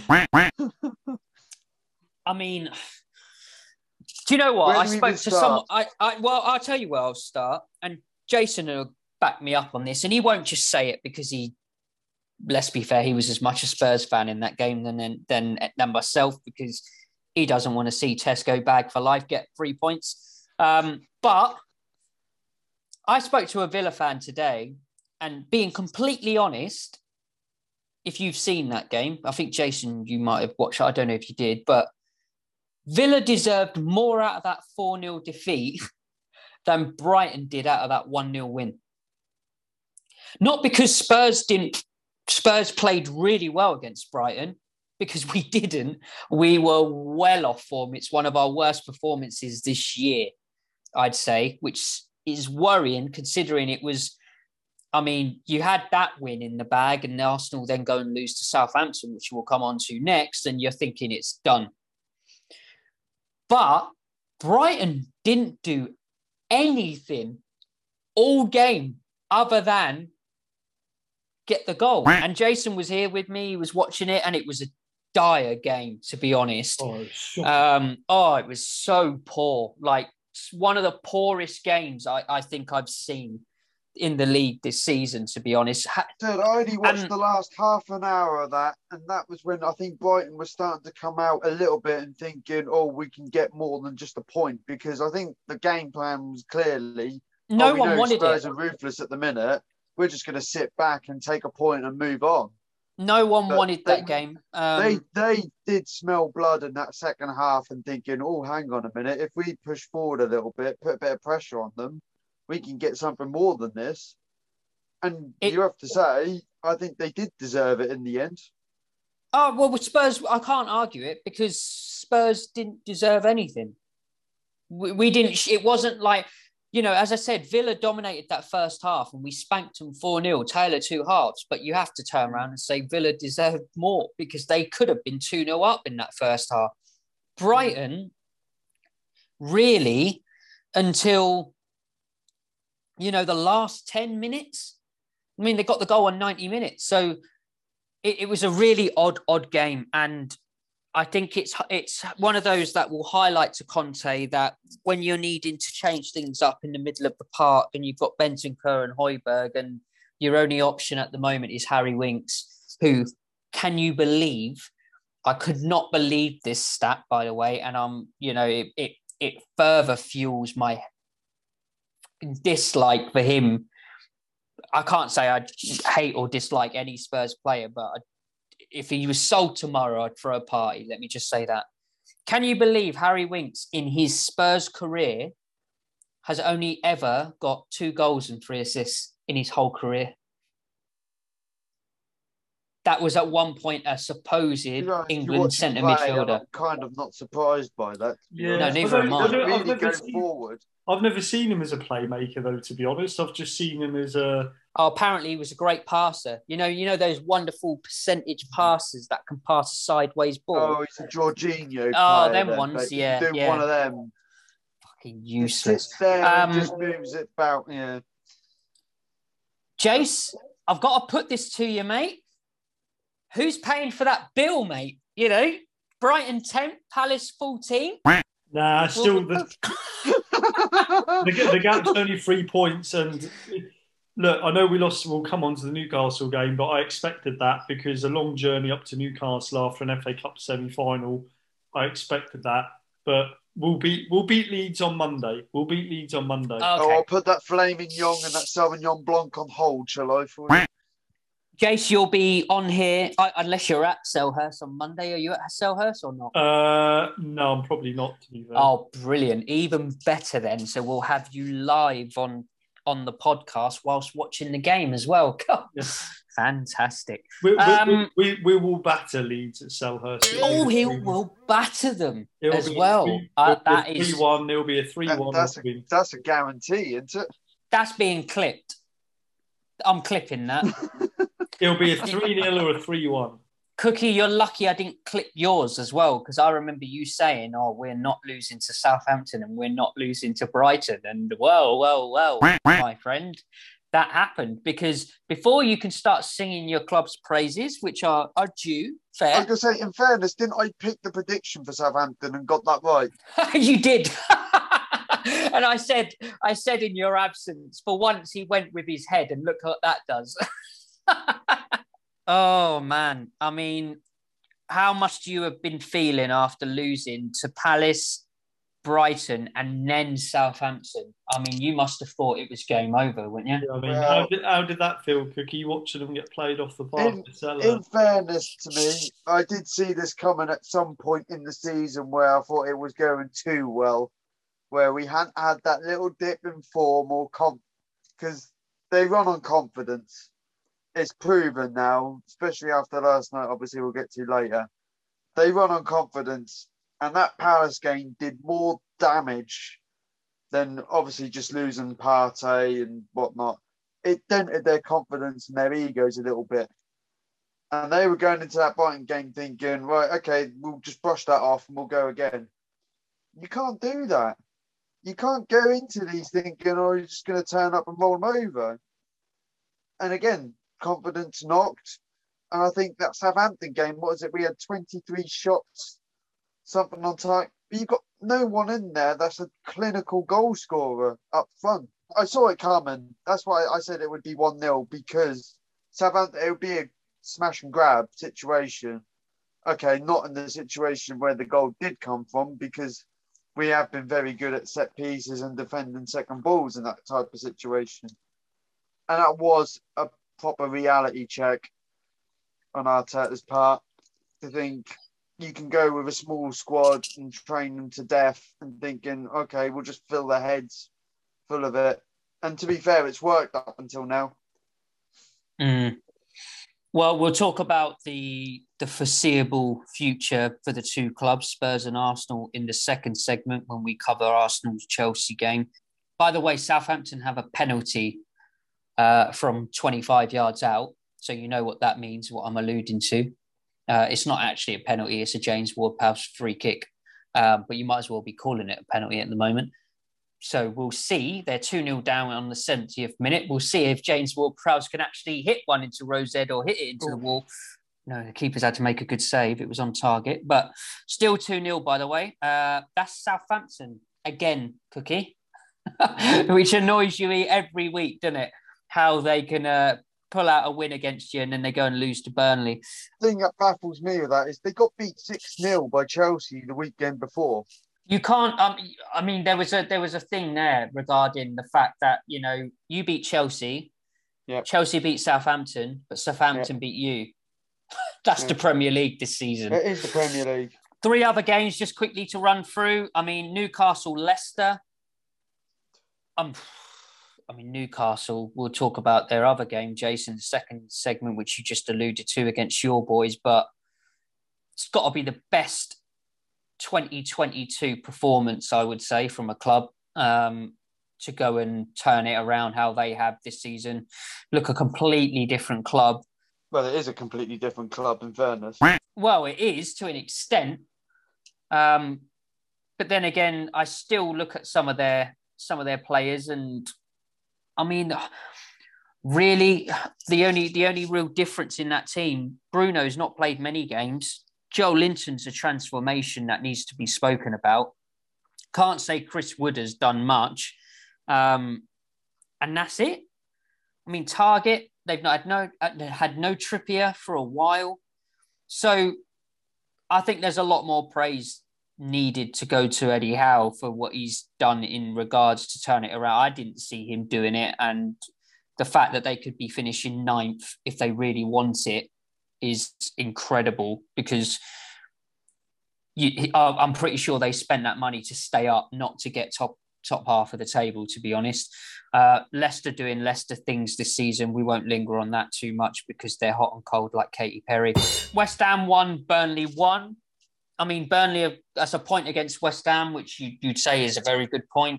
I mean, do you know what? Where I do we spoke even to start? someone. I, I well, I'll tell you where I'll start, and Jason will back me up on this, and he won't just say it because he. Let's be fair, he was as much a Spurs fan in that game than than than myself because he doesn't want to see Tesco bag for life get three points. Um, but I spoke to a Villa fan today, and being completely honest, if you've seen that game, I think Jason, you might have watched it. I don't know if you did, but Villa deserved more out of that four nil defeat than Brighton did out of that one nil win. Not because Spurs didn't. Spurs played really well against Brighton because we didn't. We were well off form. It's one of our worst performances this year, I'd say, which is worrying considering it was, I mean, you had that win in the bag and Arsenal then go and lose to Southampton, which we'll come on to next, and you're thinking it's done. But Brighton didn't do anything all game other than get the goal. And Jason was here with me. He was watching it, and it was a dire game, to be honest. Oh, shocking. Um, oh, it was so poor. Like one of the poorest games I, I think I've seen in the league this season, to be honest. Ha- Dude, I only watched And- the last half an hour of that, and that was when I think Brighton was starting to come out a little bit and thinking, oh, we can get more than just a point, because I think the game plan was clearly, no oh, we one know wanted Spurs it. are ruthless at the minute. We're just going to sit back and take a point and move on. No one But wanted they- that game. Um, they they did smell blood in that second half and thinking, oh, hang on a minute, if we push forward a little bit, put a bit of pressure on them, we can get something more than this. And It- you have to say, I think they did deserve it in the end. Oh, well, with Spurs, I can't argue it because Spurs didn't deserve anything. We, we didn't, it wasn't like, you know, as I said, Villa dominated that first half and we spanked them four nil, Taylor two halves. But you have to turn around and say Villa deserved more because they could have been two nil up in that first half. Brighton, really, until, you know, the last ten minutes. I mean, they got the goal on ninety minutes. So it, it was a really odd, odd game. And I think it's it's one of those that will highlight to Conte that when you're needing to change things up in the middle of the park and you've got Bentancur and Højbjerg and your only option at the moment is Harry Winks, who, can you believe, I could not believe this stat, by the way, and um, you know, it it, it further fuels my dislike for him. I can't say I hate or dislike any Spurs player, but I, if he was sold tomorrow, I'd throw a party. Let me just say that. Can you believe Harry Winks in his Spurs career has only ever got two goals and three assists in his whole career? That was at one point a supposed You know, if you England watch him centre play, midfielder. I'm kind of not surprised by that. to be Yeah. No, honest. neither I am don't- I. I don't- I've Really never go seen- forward. I've never seen him as a playmaker, though, to be honest. I've just seen him as a Oh, apparently he was a great passer. You know, you know those wonderful percentage passes that can pass a sideways ball. Oh, he's a Jorginho Oh, player. them then, ones, but you yeah, can do yeah. one of them. Fucking Just useless. sits there Um, and just moves it about. Yeah. Jace, I've got to put this to you, mate. Who's paying for that bill, mate? You know, Brighton ten, Palace fourteen. Nah, still the, the the gap's only three points. And look, I know we lost. We'll come on to the Newcastle game, but I expected that because a long journey up to Newcastle after an F A Cup semi-final. I expected that, but we'll beat we'll beat Leeds on Monday. We'll beat Leeds on Monday. Okay. Oh, I'll put that Flaming Young and that Sauvignon Blanc on hold, shall I? For you? Jace, you'll be on here uh, unless you're at Selhurst on Monday. Are you at Selhurst or not? Uh, no, I'm probably not. To be fair. Oh, brilliant! Even better then. So we'll have you live on on the podcast whilst watching the game as well. Yeah. Fantastic. We, we, Um, we, we, we will batter Leeds at Selhurst. oh, he will batter them It'll as be well. Three, Uh, that three is one. There'll be a three That- one. that's, a, that's a guarantee, isn't it? that's being clipped. I'm clipping that. It'll be a three nil or a three one. Cookie, you're lucky I didn't clip yours as well, because I remember you saying, oh, we're not losing to Southampton and we're not losing to Brighton. And well, well, well, my friend, that happened because before you can start singing your club's praises, which are, are due, I fair. was going to say, in fairness, didn't I pick the prediction for Southampton and got that right? You did. And I said, I said in your absence, for once he went with his head and look what that does. Oh, man. I mean, how much do you have been feeling after losing to Palace, Brighton, and then Southampton? I mean, you must have thought it was game over, wouldn't you? Yeah, I mean, Well- how, did, how did that feel, Cookie, watching them get played off the park? In, to Salah? in fairness to me, I did see this coming at some point in the season where I thought it was going too well, where we hadn't had that little dip in form or comp, because they run on confidence. It's proven now, especially after last night, obviously we'll get to later. They run on confidence, and that Palace game did more damage than obviously just losing Partey and whatnot. It dented their confidence and their egos a little bit. And they were going into that Brighton game thinking, right, okay, we'll just brush that off and we'll go again. You can't do that. You can't go into these thinking, oh, you're just going to turn up and roll them over. And again, confidence knocked. And I think that Southampton game, what is it? We had twenty-three shots, something on target. But you've got no one in there that's a clinical goal scorer up front. I saw it coming. That's why I said it would be one nil, because Southampton, it would be a smash and grab situation. Okay, not in the situation where the goal did come from, because we have been very good at set pieces and defending second balls in that type of situation. And that was a proper reality check on Arteta's part, to think you can go with a small squad and train them to death and thinking, okay, we'll just fill their heads full of it. And to be fair, it's worked up until now. Mm. Well, we'll talk about the the foreseeable future for the two clubs, Spurs and Arsenal, in the second segment when we cover Arsenal's Chelsea game. By the way, Southampton have a penalty uh, from twenty-five yards out. So you know what that means, what I'm alluding to. Uh, it's not actually a penalty. It's a James Ward-Prowse free kick. Um, but you might as well be calling it a penalty at the moment. So we'll see. They're two nil down on the seventieth minute. We'll see if James Ward-Prowse can actually hit one into Rosed or hit it into Ooh. the wall. No, the keeper's had to make a good save. It was on target. But still two nil, by the way. Uh, that's Southampton again, Cookie. Which annoys you every week, doesn't it? How they can uh, pull out a win against you and then they go and lose to Burnley. The thing that baffles me with that is they got beat six nil by Chelsea the weekend before. You can't. Um, I mean, there was a there was a thing there regarding the fact that, you know, you beat Chelsea, yep. Chelsea beat Southampton, but Southampton yep. beat you. That's yep. the Premier League this season. It is the Premier League. Three other games just quickly to run through. I mean, Newcastle, Leicester. Um, I mean, Newcastle. We'll talk about their other game, Jason, the second segment, which you just alluded to against your boys. But it's got to be the best twenty twenty-two performance, I would say, from a club. Um, to go and turn it around how they have this season. Look, a completely different club. Well, it is a completely different club, in fairness. Well, it is to an extent. Um, but then again, I still look at some of their some of their players, and I mean, really, the only the only real difference in that team, Bruno's not played many games. Joe Linton's a transformation that needs to be spoken about. Can't say Chris Wood has done much. Um, and that's it. I mean, Target, they've not had no, had no Trippier for a while. So I think there's a lot more praise needed to go to Eddie Howe for what he's done in regards to turn it around. I didn't see him doing it. And the fact that they could be finishing ninth if they really want it is incredible, because you, I'm pretty sure they spent that money to stay up, not to get top top half of the table, to be honest. Uh, Leicester doing Leicester things this season. We won't linger on that too much because they're hot and cold like Katy Perry. West Ham won, Burnley won. I mean, Burnley, that's a point against West Ham, which you, you'd say is a very good point.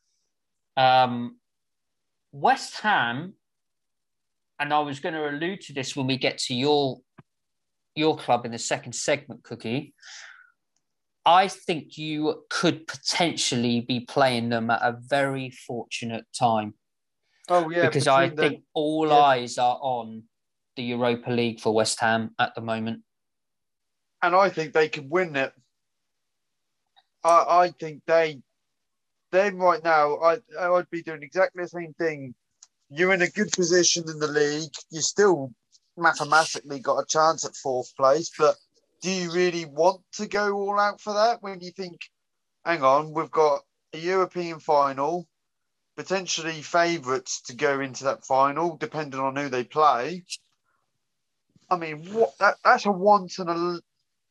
Um, West Ham, and I was going to allude to this when we get to your your club in the second segment, Cookie. I think you could potentially be playing them at a very fortunate time. Oh, yeah. Because I the, think all yeah. eyes are on the Europa League for West Ham at the moment. And I think they could win it. I, I think they, them right now, I, I would be doing exactly the same thing. You're in a good position in the league. You still mathematically got a chance at fourth place, but do you really want to go all out for that when you think, hang on, we've got a European final, potentially favourites to go into that final, depending on who they play? I mean, what that, that's a once in a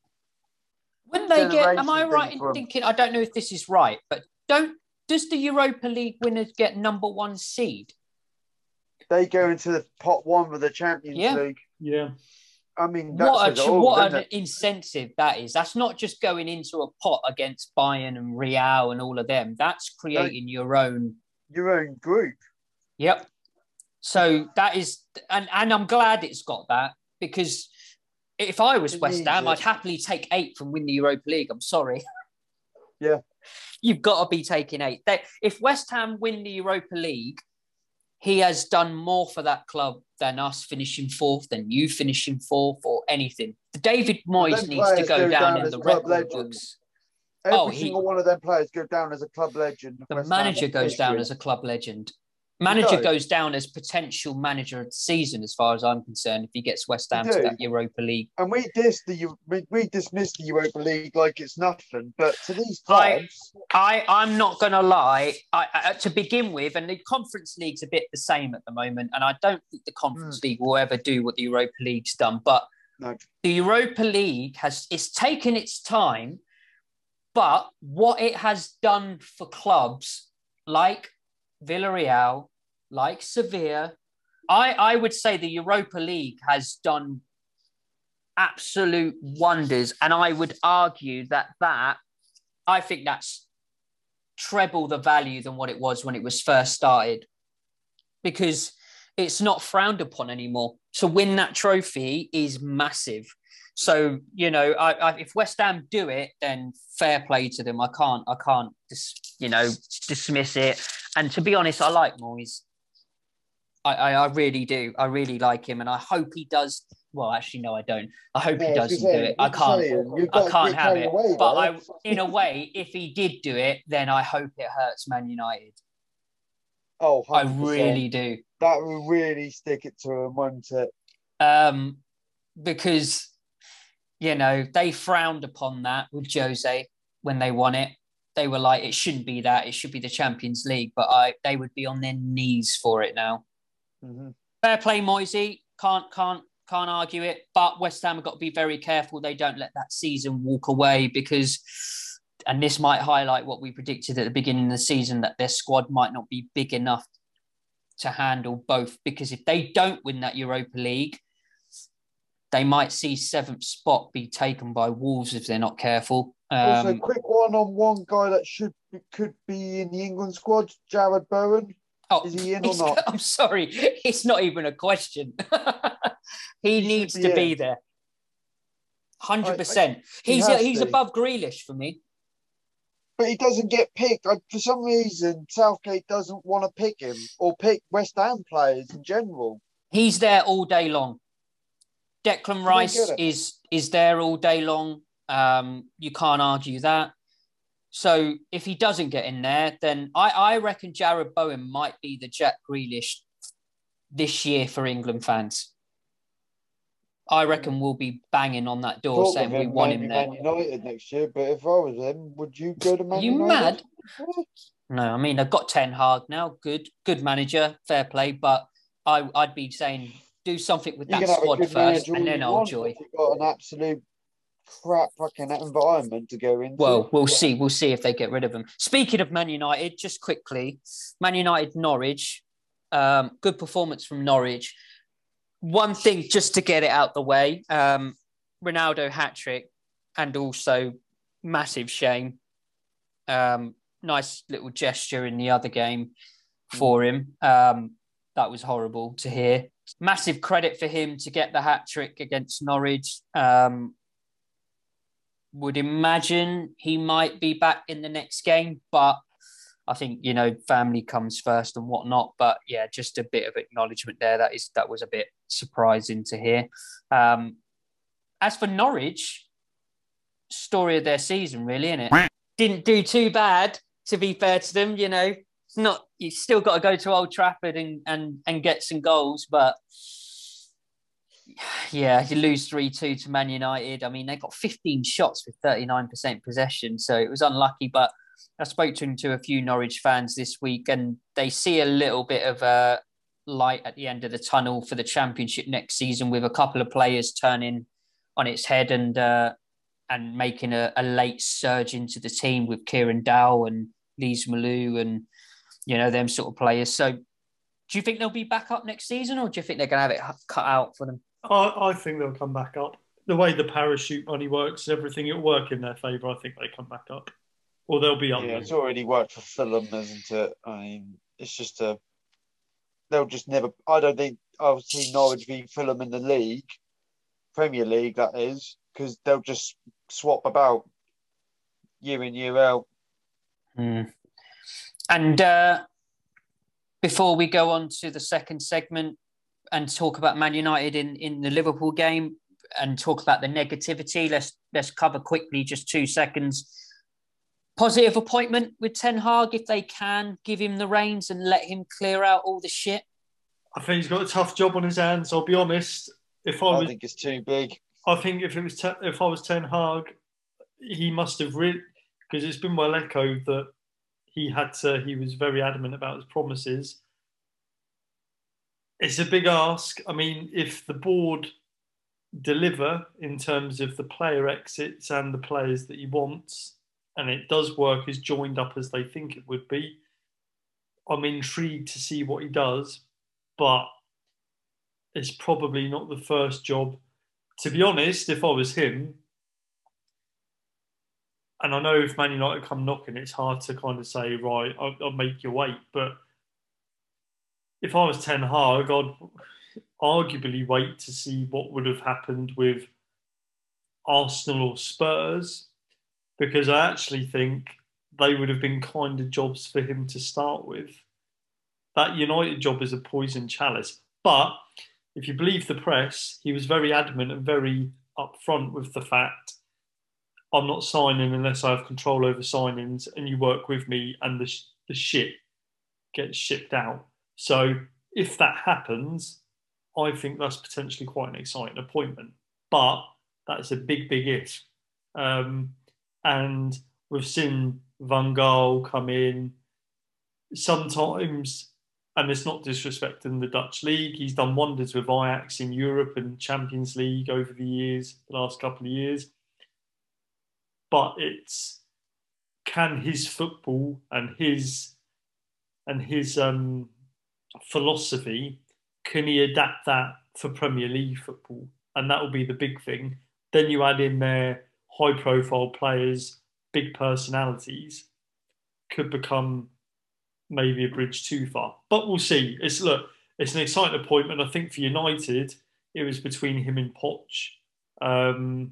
When they get, am I generation right thing in for 'em. thinking, I don't know if this is right, but don't, does the Europa League winners get number one seed? They go into the pot one with the Champions Yeah. League. Yeah. I mean, that What, says a, it all, what doesn't an it? incentive that is. That's not just going into a pot against Bayern and Real and all of them. That's creating your own. Your own group. Yep. So that is, and, and I'm glad it's got that, because if I was It West needs Ham, it. I'd happily take eighth and win the Europa League. I'm sorry. Yeah. You've got to be taking eight. They, if West Ham win the Europa League, he has done more for that club than us finishing fourth, than you finishing fourth, or anything. David Moyes them needs to players go, go down, down in as the club record legends. books. Every Oh, he- single one of them players go down as a club legend. The West manager Ham goes down history. as a club legend. Manager does. goes down as potential manager of the season, as far as I'm concerned, if he gets West Ham He to do. that Europa League. And we dis the Eu- we, we dismiss the Europa League like it's nothing, but to these I- clubs, I, I'm not going to lie. I, I, to begin with, and the Conference League's a bit the same at the moment, and I don't think the Conference League will ever do what the Europa League's done. But no, the Europa League has it's taken its time, but what it has done for clubs like Villarreal, like Sevilla, I, I would say the Europa League has done absolute wonders. And I would argue that that, I think that's treble the value than what it was when it was first started, because it's not frowned upon anymore. To win that trophy is massive. So, you know, I, I, if West Ham do it, then fair play to them. I can't, I can't, dis, you know, dismiss it. And to be honest, I like Moyes. I, I, I really do. I really like him, and I hope he does. Well, actually, no, I don't. I hope Yeah, he I was doesn't gonna do say, it. I you're can't. saying you've I got to can't get have carried it. away But there. I, in a way, if he did do it, then I hope it hurts Man United. Oh, I one hundred percent. really do. That would really stick it to him, wouldn't it? Um, because, you know, they frowned upon that with Jose when they won it. They were like, it shouldn't be that. It should be the Champions League. But I, they would be on their knees for it now. Mm-hmm. Fair play, Moisey. Can't, can't, can't argue it. But West Ham have got to be very careful. They don't let that season walk away, because, and this might highlight what we predicted at the beginning of the season, that their squad might not be big enough to handle both. Because if they don't win that Europa League, they might see seventh spot be taken by Wolves if they're not careful. Um, Also, quick one on one guy that should could be in the England squad, Jared Bowen. oh, Is he in or it's- not? I'm sorry, it's not even a question. he, He needs should to be be in. there. one hundred I- percent. he He's has he's to. above Grealish for me. But he doesn't get picked. Like, for some reason, Southgate doesn't want to pick him or pick West Ham players in general. He's there all day long. Declan Rice get it. is is there all day long. Um, you can't argue that. So if he doesn't get in there, then I, I reckon Jared Bowen might be the Jack Grealish this year for England fans. I reckon we'll be banging on that door Thought saying of we him want maybe him there. Man United next year, but if I was him, would you go to Man Are you United? mad? No, I mean, I've got Ten Hag now. Good, good manager, fair play. But I, I'd be saying do something with You that can have a squad good first, manager and all then you I'll want, joy. but you've got an absolute crap fucking environment to go into. Well, we'll see. We'll see if they get rid of him. Speaking of Man United, just quickly, Man United Norwich, um, good performance from Norwich. One thing just to get it out the way, um, Ronaldo hat trick, and also massive shame. Um, nice little gesture in the other game for him. Um, that was horrible to hear. Massive credit for him to get the hat trick against Norwich. Um, would imagine he might be back in the next game, but I think, you know, family comes first and whatnot. But yeah, just a bit of acknowledgement there. That is that was a bit surprising to hear. Um, as for Norwich, story of their season, really, isn't it? Didn't do too bad, to be fair to them. You know, it's not. You still got to go to Old Trafford and and and get some goals, but yeah, you lose three two to Man United. I mean, they got fifteen shots with thirty-nine percent possession, so it was unlucky. But I spoke to, to a few Norwich fans this week, and they see a little bit of a light at the end of the tunnel for the Championship next season, with a couple of players turning on its head and uh, and making a, a late surge into the team with Kieran Dow and Lees Malou and, you know, them sort of players. So do you think they'll be back up next season, or do you think they're going to have it cut out for them? I, I think they'll come back up. The way the parachute money works, everything, it'll work in their favour. I think they come back up. Or they'll be up Yeah, there. it's already worked for Fulham, isn't it? I mean, it's just a. They'll just never. I don't think I'll see Norwich beat Fulham in the league, Premier League, that is, because they'll just swap about year in, year out. Mm. And uh, before we go on to the second segment and talk about Man United in, in the Liverpool game and talk about the negativity, let's let's cover quickly, just two seconds. Positive appointment with Ten Hag, if they can give him the reins and let him clear out all the shit. I think he's got a tough job on his hands. I'll be honest. If I I was, think it's too big. I think if it was, te- if I was Ten Hag, he must have really, because it's been well echoed that he had to. He was very adamant about his promises. It's a big ask. I mean, if the board deliver in terms of the player exits and the players that he wants, and it does work as joined up as they think it would be, I'm intrigued to see what he does, but it's probably not the first job. To be honest, if I was him, and I know if Man United come knocking, it's hard to kind of say, right, I'll, I'll make you wait. But if I was Ten Hag, I'd arguably wait to see what would have happened with Arsenal or Spurs, because I actually think they would have been kind of jobs for him to start with. That United job is a poison chalice. But if you believe the press, he was very adamant and very upfront with the fact, I'm not signing unless I have control over signings and you work with me and the, sh- the shit gets shipped out. So if that happens, I think that's potentially quite an exciting appointment. But that's a big, big if. Um, and we've seen Van Gaal come in. Sometimes, and it's not disrespecting the Dutch league, he's done wonders with Ajax in Europe and Champions League over the years, the last couple of years. But it's, can his football and his and his um, philosophy, can he adapt that for Premier League football? and that will be the big thing. Then you add in their high-profile players, big personalities, could become maybe a bridge too far. But we'll see. It's look, it's an exciting appointment. I think for United, it was between him and Poch. Um,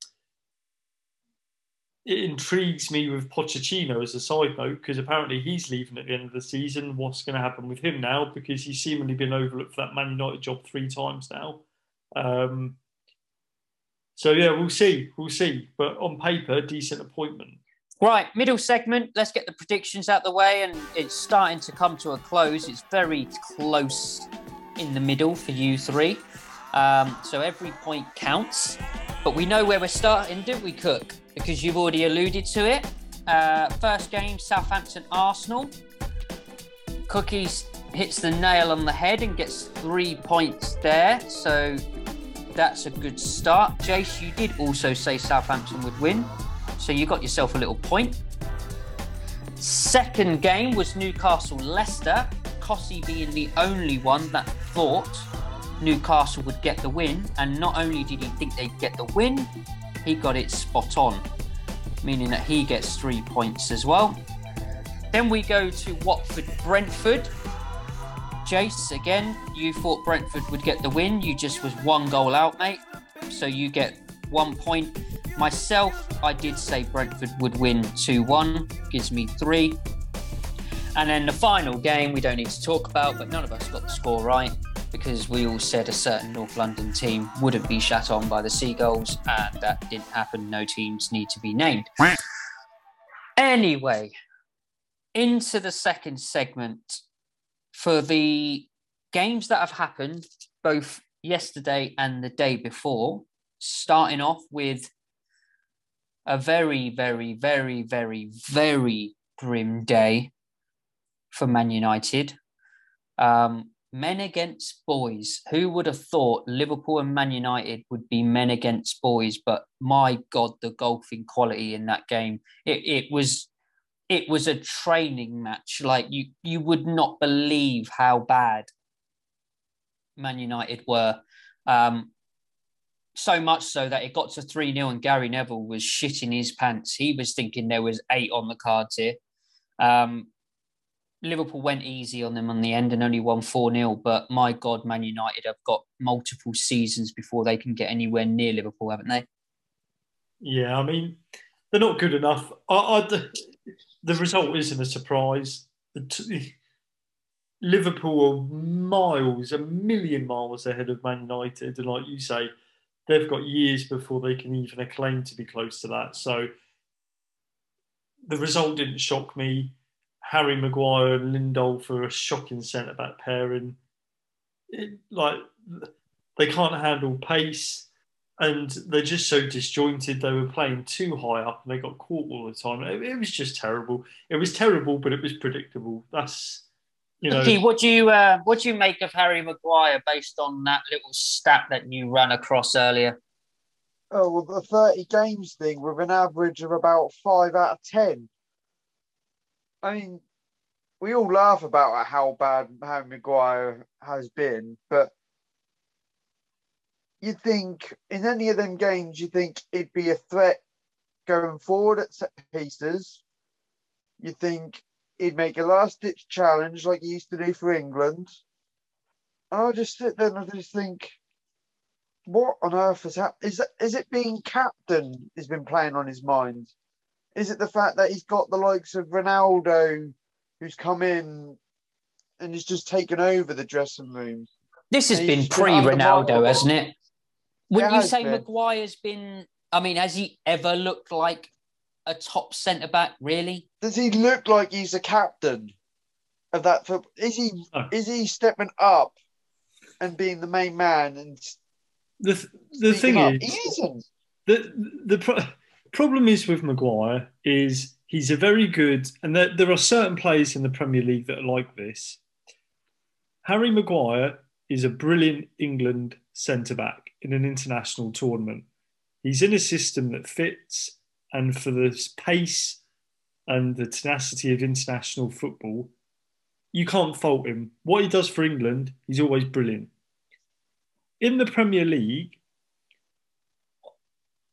it intrigues me with Pochettino as a side note, because apparently he's leaving at the end of the season. What's going to happen with him now? Because he's seemingly been overlooked for that Man United job three times now. Um, so yeah, we'll see. We'll see. But on paper, decent appointment. Right, middle segment. Let's get the predictions out the way, and it's starting to come to a close. It's very close in the middle for you three. Um, so every point counts. But we know where we're starting, don't we, Cook? Because you've already alluded to it. Uh, first game, Southampton-Arsenal. Cookies hits the nail on the head and gets three points there. So that's a good start. Jace, you did also say Southampton would win. So you got yourself a little point. Second game was Newcastle-Leicester. Cossie being the only one that thought Newcastle would get the win. And not only did he think they'd get the win, he got it spot on, meaning that he gets three points as well. Then we go to Watford-Brentford. Jace, again, you thought Brentford would get the win. You just was one goal out, mate. So you get one point. Myself, I did say Brentford would win two one. Gives me three. And then the final game, we don't need to talk about, but none of us got the score right, because we all said a certain North London team wouldn't be shat on by the Seagulls, and that didn't happen. No teams need to be named. Anyway, into the second segment for the games that have happened both yesterday and the day before, starting off with a very, very, very, very, very grim day for Man United. Um, men against boys. Who would have thought Liverpool and Man United would be men against boys? But my God, the golfing quality in that game. It, it was it was a training match. Like you, you would not believe how bad Man United were. Um, so much so that it got to three nil and Gary Neville was shitting his pants. He was thinking there was eight on the cards here. Um, Liverpool went easy on them on the end and only won four nil. But my God, Man United have got multiple seasons before they can get anywhere near Liverpool, haven't they? Yeah, I mean, they're not good enough. I, I, the, the result isn't a surprise. The t- Liverpool are miles, a million miles ahead of Man United. And like you say, they've got years before they can even claim to be close to that. So the result didn't shock me. Harry Maguire and Lindelof are a shocking centre-back pairing. It, like, they can't handle pace, and they're just so disjointed. They were playing too high up, and they got caught all the time. It, it was just terrible. It was terrible, but it was predictable. That's, you know. Okay, what do you uh, what do you make of Harry Maguire based on that little stat that you ran across earlier? Oh, well, the thirty games thing with an average of about five out of ten. I mean, we all laugh about how bad Harry Maguire has been, but you think in any of them games, you think it'd be a threat going forward at set pieces. You think he'd make a last-ditch challenge like he used to do for England. And I just sit there and I just think, what on earth has happened? Is, that, is it being captain has been playing on his mind? Is it the fact that he's got the likes of Ronaldo who's come in and has just taken over the dressing room? This has been pre-Ronaldo, hasn't it? Wouldn't you say been. Maguire's been... I mean, has he ever looked like a top centre-back, really? Does he look like he's a captain of that football? Is he, Oh. is he stepping up and being the main man? And The, the thing up? is... He isn't. The, the pro- problem is with Maguire is he's a very good... And there, there are certain players in the Premier League that are like this. Harry Maguire is a brilliant England centre-back in an international tournament. He's in a system that fits, and for the pace and the tenacity of international football, you can't fault him. What he does for England, he's always brilliant. In the Premier League,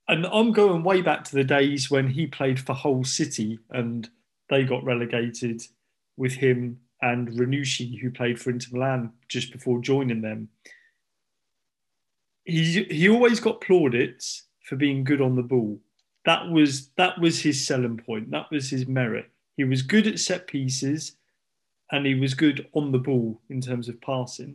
and I'm going way back to the days when he played for Hull City and they got relegated with him and Ranucci, who played for Inter Milan just before joining them. He he always got plaudits for being good on the ball. That was that was his selling point. That was his merit. He was good at set pieces, and he was good on the ball in terms of passing.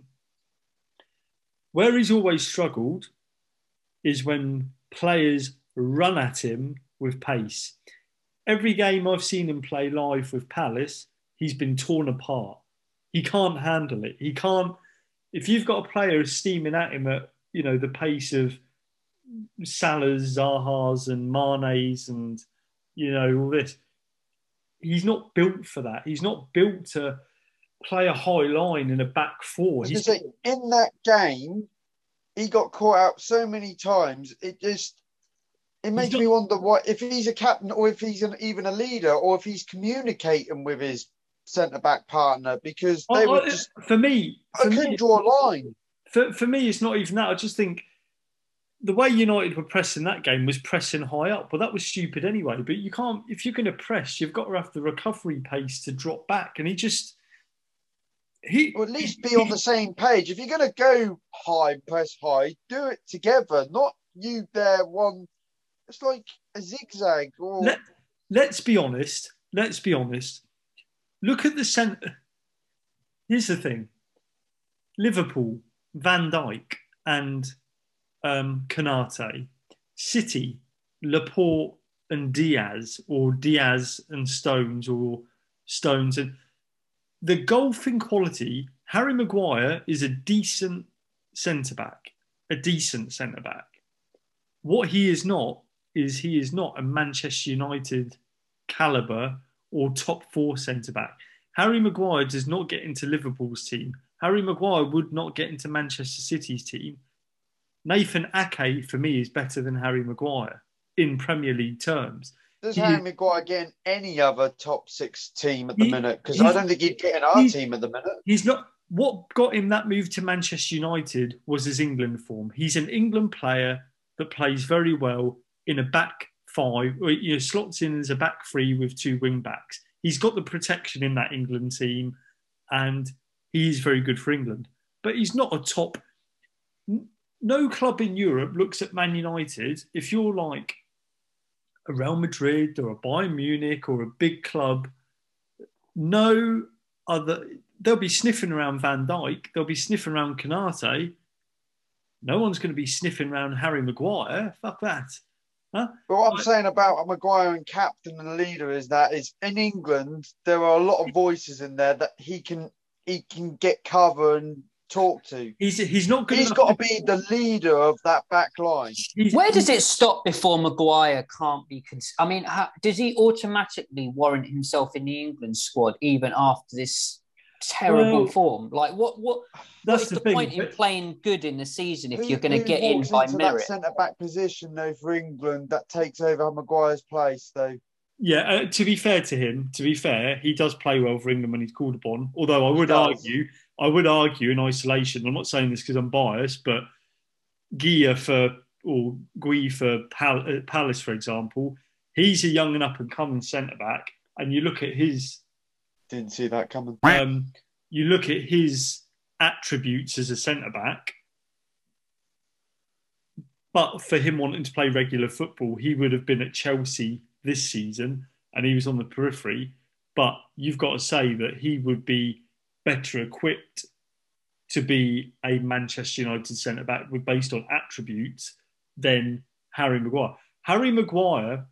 Where he's always struggled is when players run at him with pace. Every game I've seen him play live with Palace, he's been torn apart. He can't handle it. He can't. If you've got a player steaming at him at, you know, the pace of Salah's, Zaha's, and Mane's, and, you know, all this, he's not built for that. He's not built to play a high line in a back four. I was He's gonna say, in that game, he got caught out so many times. It just it makes not- me wonder what if he's a captain or if he's an, even a leader or if he's communicating with his centre back partner, because they I- were I- just for me. I For couldn't me, draw a line. for, for me, it's not even that. I just think the way United were pressing that game was pressing high up. Well, that was stupid anyway. But you can't, if you're going to press, you've got to have the recovery pace to drop back. And he just, he, Or at least be on the same page. If you're going to go high, press high, do it together, not you there one. It's like a zigzag. Or Let, let's be honest. Let's be honest. Look at the centre. Here's the thing. Liverpool, Van Dijk and um, Konate. City, Laporte and Diaz, or Diaz and Stones, or Stones. And the golfing quality, Harry Maguire is a decent centre-back. A decent centre-back. What he is not is he is not a Manchester United calibre or top four centre-back. Harry Maguire does not get into Liverpool's team. Harry Maguire would not get into Manchester City's team. Nathan Ake, for me, is better than Harry Maguire in Premier League terms. does he- Harry Maguire get in any other top six team at the He- minute? Because he's- I don't think he'd get in our he's- team at the minute. He's not. What got him that move to Manchester United was his England form. He's an England player that plays very well in a back five, or, you know, slots in as a back three with two wing backs. He's got the protection in that England team, and he's very good for England. But he's not a top. No club in Europe looks at Man United. If you're like a Real Madrid or a Bayern Munich or a big club, no other. They'll be sniffing around Van Dijk. They'll be sniffing around Konate. No one's going to be sniffing around Harry Maguire. Fuck that. Huh? But what I'm But- saying about Maguire and captain and leader is that is in England there are a lot of voices in there that he can he can get cover and talk to. He's he's not good He's enough. got to to- be the leader of that back line. he's- Where does it stop before Maguire can't be? Cons- I mean, how, does he automatically warrant himself in the England squad even after this terrible Well, form? Like, what? What? That's What's the the, thing. point in playing good in the season if Who- you're going to who get in walks by into merit? that centre back position though for England that takes over Maguire's place though. Yeah, uh, to be fair to him, to be fair, he does play well for England when he's called upon. Although I would does. argue, I would argue in isolation. I'm not saying this because I'm biased, but Gia for or Gui for Pal- uh, Palace, for example, he's a young and up and coming centre back, and you look at his, Didn't see that coming. um, you look at his attributes as a centre back. But for him wanting to play regular football, he would have been at Chelsea this season and he was on the periphery. But you've got to say that he would be better equipped to be a Manchester United centre-back based on attributes than Harry Maguire. Harry Maguire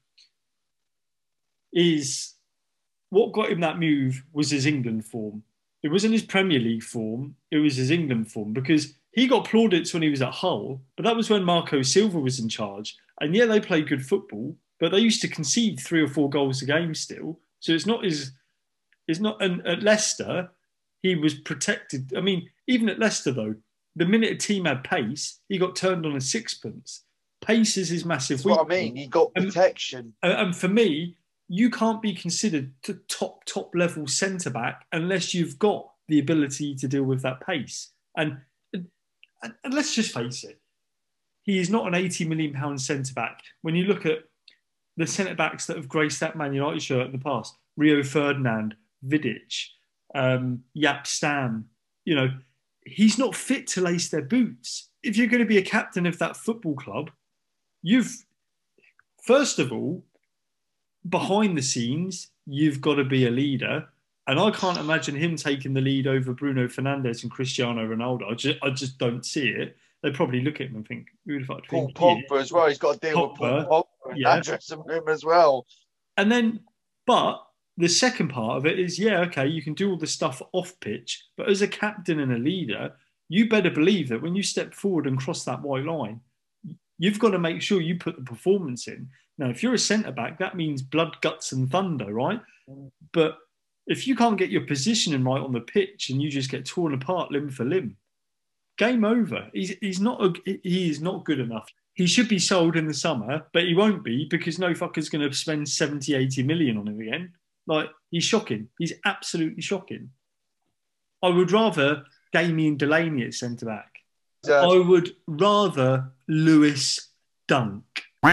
is... What got him that move was his England form. It wasn't his Premier League form, it was his England form, because he got plaudits when he was at Hull, but that was when Marco Silva was in charge. And yeah, they played good football, but they used to concede three or four goals a game still. So it's not his, it's not, and at Leicester, he was protected. I mean, even at Leicester though, the minute a team had pace, he got turned on a sixpence. Pace is his massive That's what I weakness. mean. He got Um, protection. And and for me, you can't be considered to top, top level centre back unless you've got the ability to deal with that pace. And, and, and let's just face it, he is not an eighty million pound centre back. When you look at the centre backs that have graced that Man United shirt in the past, Rio Ferdinand, Vidic, um, Yap Stam, you know, he's not fit to lace their boots. If you're going to be a captain of that football club, you've, first of all, behind the scenes, you've got to be a leader. And I can't imagine him taking the lead over Bruno Fernandes and Cristiano Ronaldo. I just, I just don't see it. They probably look at him and think, who the fuck do you Paul think Pogba as well. He's got to deal Pogba, with Paul Pogba in yeah. that dressing room as well. And then, but the second part of it is, yeah, okay, you can do all the stuff off pitch, but as a captain and a leader, you better believe that when you step forward and cross that white line, you've got to make sure you put the performance in. Now, if you're a centre-back, that means blood, guts and thunder, right? But if you can't get your positioning right on the pitch and you just get torn apart limb for limb, game over. He's, he's not a, he is not good enough. He should be sold in the summer, but he won't be because no fucker's going to spend seventy, eighty million on him again. Like, he's shocking. He's absolutely shocking. I would rather Damien Delaney at centre-back. Uh, I would rather Lewis Dunk.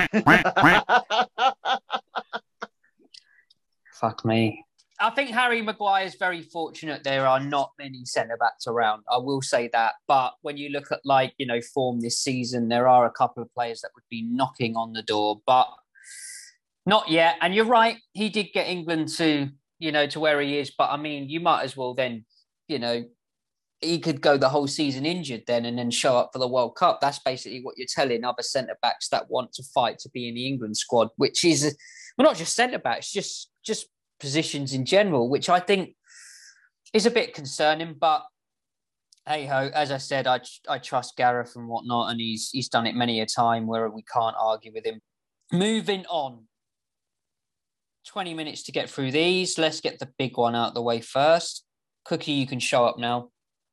Fuck me. I think Harry Maguire is very fortunate. There are not many centre-backs around. I will say that. But when you look at, like, you know, form this season, there are a couple of players that would be knocking on the door, but not yet. And you're right. He did get England to, you know, to where he is. But I mean, you might as well then, you know, he could go the whole season injured then and then show up for the World Cup. That's basically what you're telling other centre-backs that want to fight to be in the England squad, which is, well, not just centre-backs, just, just positions in general, which I think is a bit concerning. But hey-ho, as I said, I, I trust Gareth and whatnot, and he's, he's done it many a time where we can't argue with him. Moving on. twenty minutes to get through these. Let's get the big one out of the way first. Cookie, you can show up now.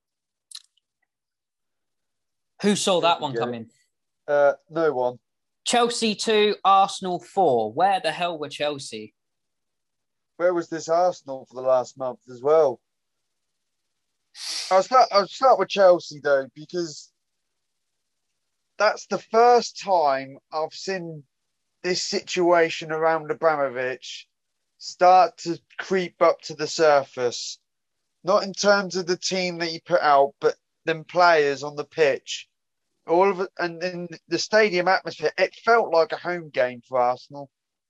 Who saw that one coming? Uh, no one. Chelsea two, Arsenal four. Where the hell were Chelsea? Where was this Arsenal for the last month as well? I'll start, I'll start with Chelsea, though, because that's the first time I've seen this situation around Abramovich start to creep up to the surface. Not in terms of the team that you put out, but them players on the pitch. All of it, and in the stadium atmosphere, it felt like a home game for Arsenal.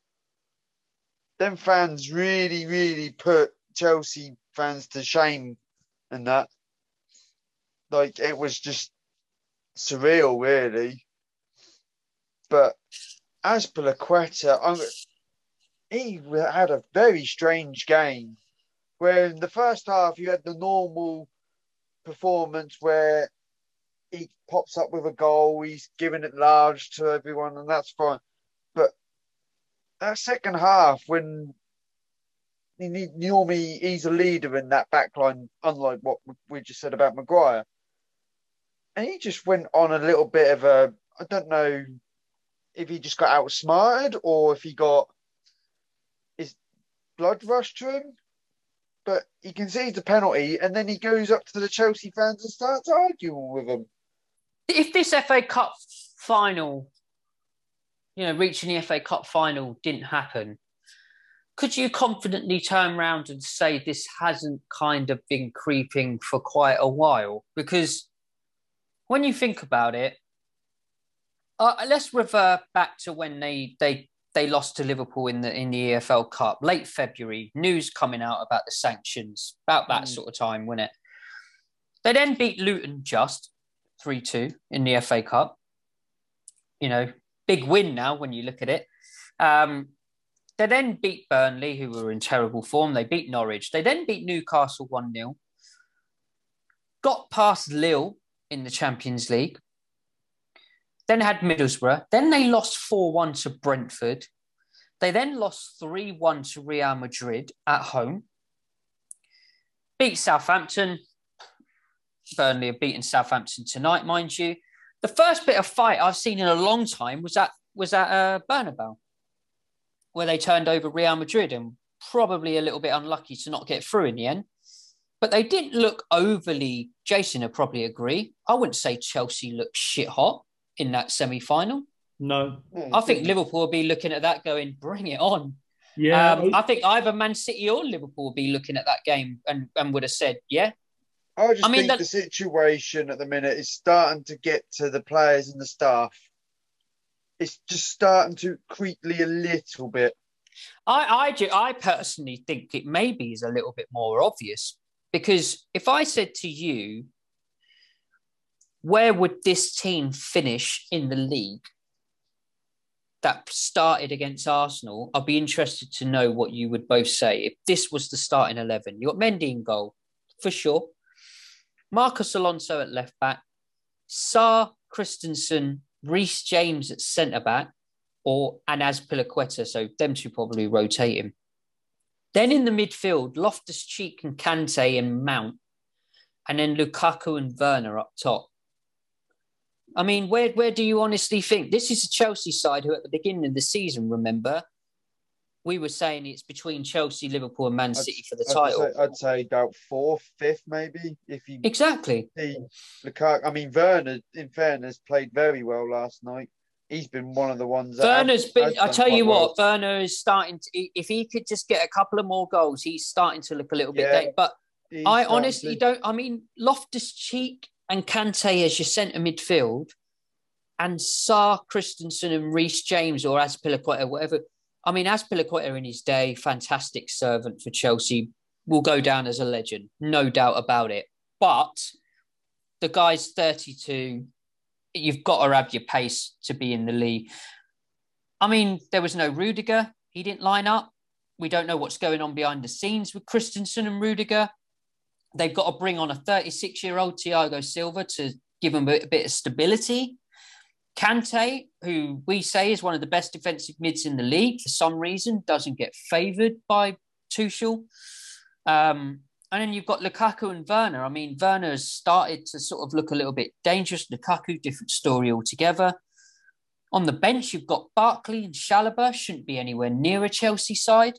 Them fans really, really put Chelsea fans to shame and that. Like, it was just surreal, really. But Azpilicueta, he had a very strange game. Where in the first half, you had the normal performance where he pops up with a goal, he's giving it large to everyone, and that's fine. But that second half, when he need, normally he's a leader in that backline, unlike what we just said about Maguire, and he just went on a little bit of a, I don't know if he just got outsmarted or if he got his blood rushed to him. But he concedes a penalty and then he goes up to the Chelsea fans and starts arguing with them. If this F A Cup final, you know, reaching the F A Cup final didn't happen, could you confidently turn around and say this hasn't kind of been creeping for quite a while? Because when you think about it, uh, let's revert back to when they they they lost to Liverpool in the in the E F L Cup, late February, news coming out about the sanctions, about that mm. sort of time, wasn't it? They then beat Luton just three two in the F A Cup. You know, big win now when you look at it. Um, they then beat Burnley, who were in terrible form. They beat Norwich. They then beat Newcastle one nil. Got past Lille in the Champions League. Then had Middlesbrough. Then they lost four one to Brentford. They then lost three one to Real Madrid at home. Beat Southampton. Burnley have beaten Southampton tonight, mind you. The first bit of fight I've seen in a long time was at, was at uh, Bernabeu, where they turned over Real Madrid and probably a little bit unlucky to not get through in the end. But they didn't look overly, Jason would probably agree, I wouldn't say Chelsea looked shit hot. in that semi-final. No. I think Liverpool will be looking at that going, bring it on. Yeah. Um, I think either Man City or Liverpool will be looking at that game and, and would have said, yeah. I just I mean, think that- the situation at the minute is starting to get to the players and the staff. It's just starting to creeply a little bit. I, I, ju- I personally think it maybe is a little bit more obvious, because if I said to you, where would this team finish in the league that started against Arsenal, I'd be interested to know what you would both say. If this was the starting eleven, you got Mendy in goal, for sure. Marcus Alonso at left back, Sarr, Christensen, Reece James at centre back, or and Azpilicueta, so them two probably rotate him. Then in the midfield, Loftus-Cheek and Kante and Mount, and then Lukaku and Werner up top. I mean, where where do you honestly think? This is a Chelsea side who at the beginning of the season, remember, we were saying it's between Chelsea, Liverpool and Man City I'd, for the I'd title. Say, I'd say about fourth, fifth, maybe. If you Exactly. see Lukaku, I mean, Werner, in fairness, played very well last night. He's been one of the ones that Werner's has, been, has I done tell you quite what, well. Werner is starting to, if he could just get a couple of more goals, he's starting to look a little bit Yeah, dead. But He's I starting honestly to- don't, I mean, Loftus-Cheek and Kante as your centre midfield, and Sarr, Christensen and Reece James or Azpilicueta, whatever. I mean, Azpilicueta in his day, fantastic servant for Chelsea, will go down as a legend, no doubt about it. But the guy's thirty-two. You've got to have your pace to be in the league. I mean, there was no Rudiger. He didn't line up. We don't know what's going on behind the scenes with Christensen and Rudiger. They've got to bring on a thirty-six-year-old Thiago Silva to give him a bit of stability. Kante, who we say is one of the best defensive mids in the league, for some reason, doesn't get favoured by Tuchel. Um, and then you've got Lukaku and Werner. I mean, Werner has started to sort of look a little bit dangerous. Lukaku, different story altogether. On the bench, you've got Barkley and Chalobah, shouldn't be anywhere near a Chelsea side.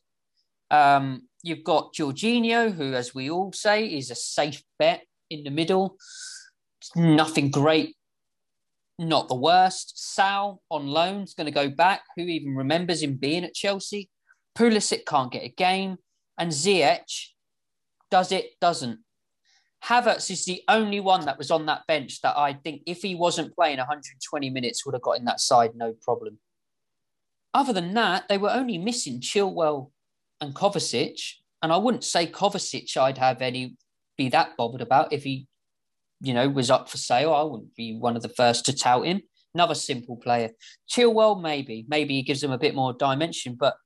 Um, you've got Jorginho, who, as we all say, is a safe bet in the middle. Nothing great. Not the worst. Sal on loan is going to go back. Who even remembers him being at Chelsea? Pulisic can't get a game. And Ziyech does it, doesn't. Havertz is the only one that was on that bench that I think if he wasn't playing one hundred twenty minutes would have got in that side, no problem. Other than that, they were only missing Chilwell and Kovacic. And I wouldn't say Kovacic I'd have any, be that bothered about if he you know, was up for sale. I wouldn't be one of the first to tout him. Another simple player. Chilwell, maybe. Maybe he gives them a bit more dimension. But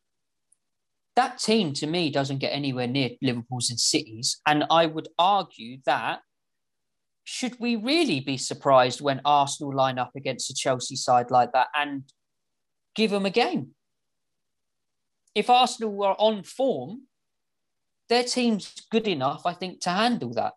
that team, to me, doesn't get anywhere near Liverpool's and City's. And I would argue that should we really be surprised when Arsenal line up against a Chelsea side like that and give them a game? If Arsenal were on form, their team's good enough, I think, to handle that.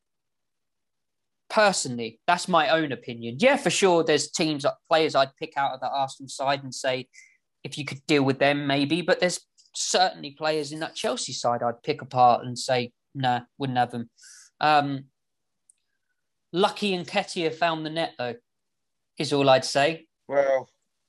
Personally, that's my own opinion. Yeah, for sure, there's teams, players I'd pick out of the Arsenal side and say, if you could deal with them, maybe. But there's certainly players in that Chelsea side I'd pick apart and say, nah, wouldn't have them. Um, Lucky and Nketiah found the net, though, is all I'd say. Well,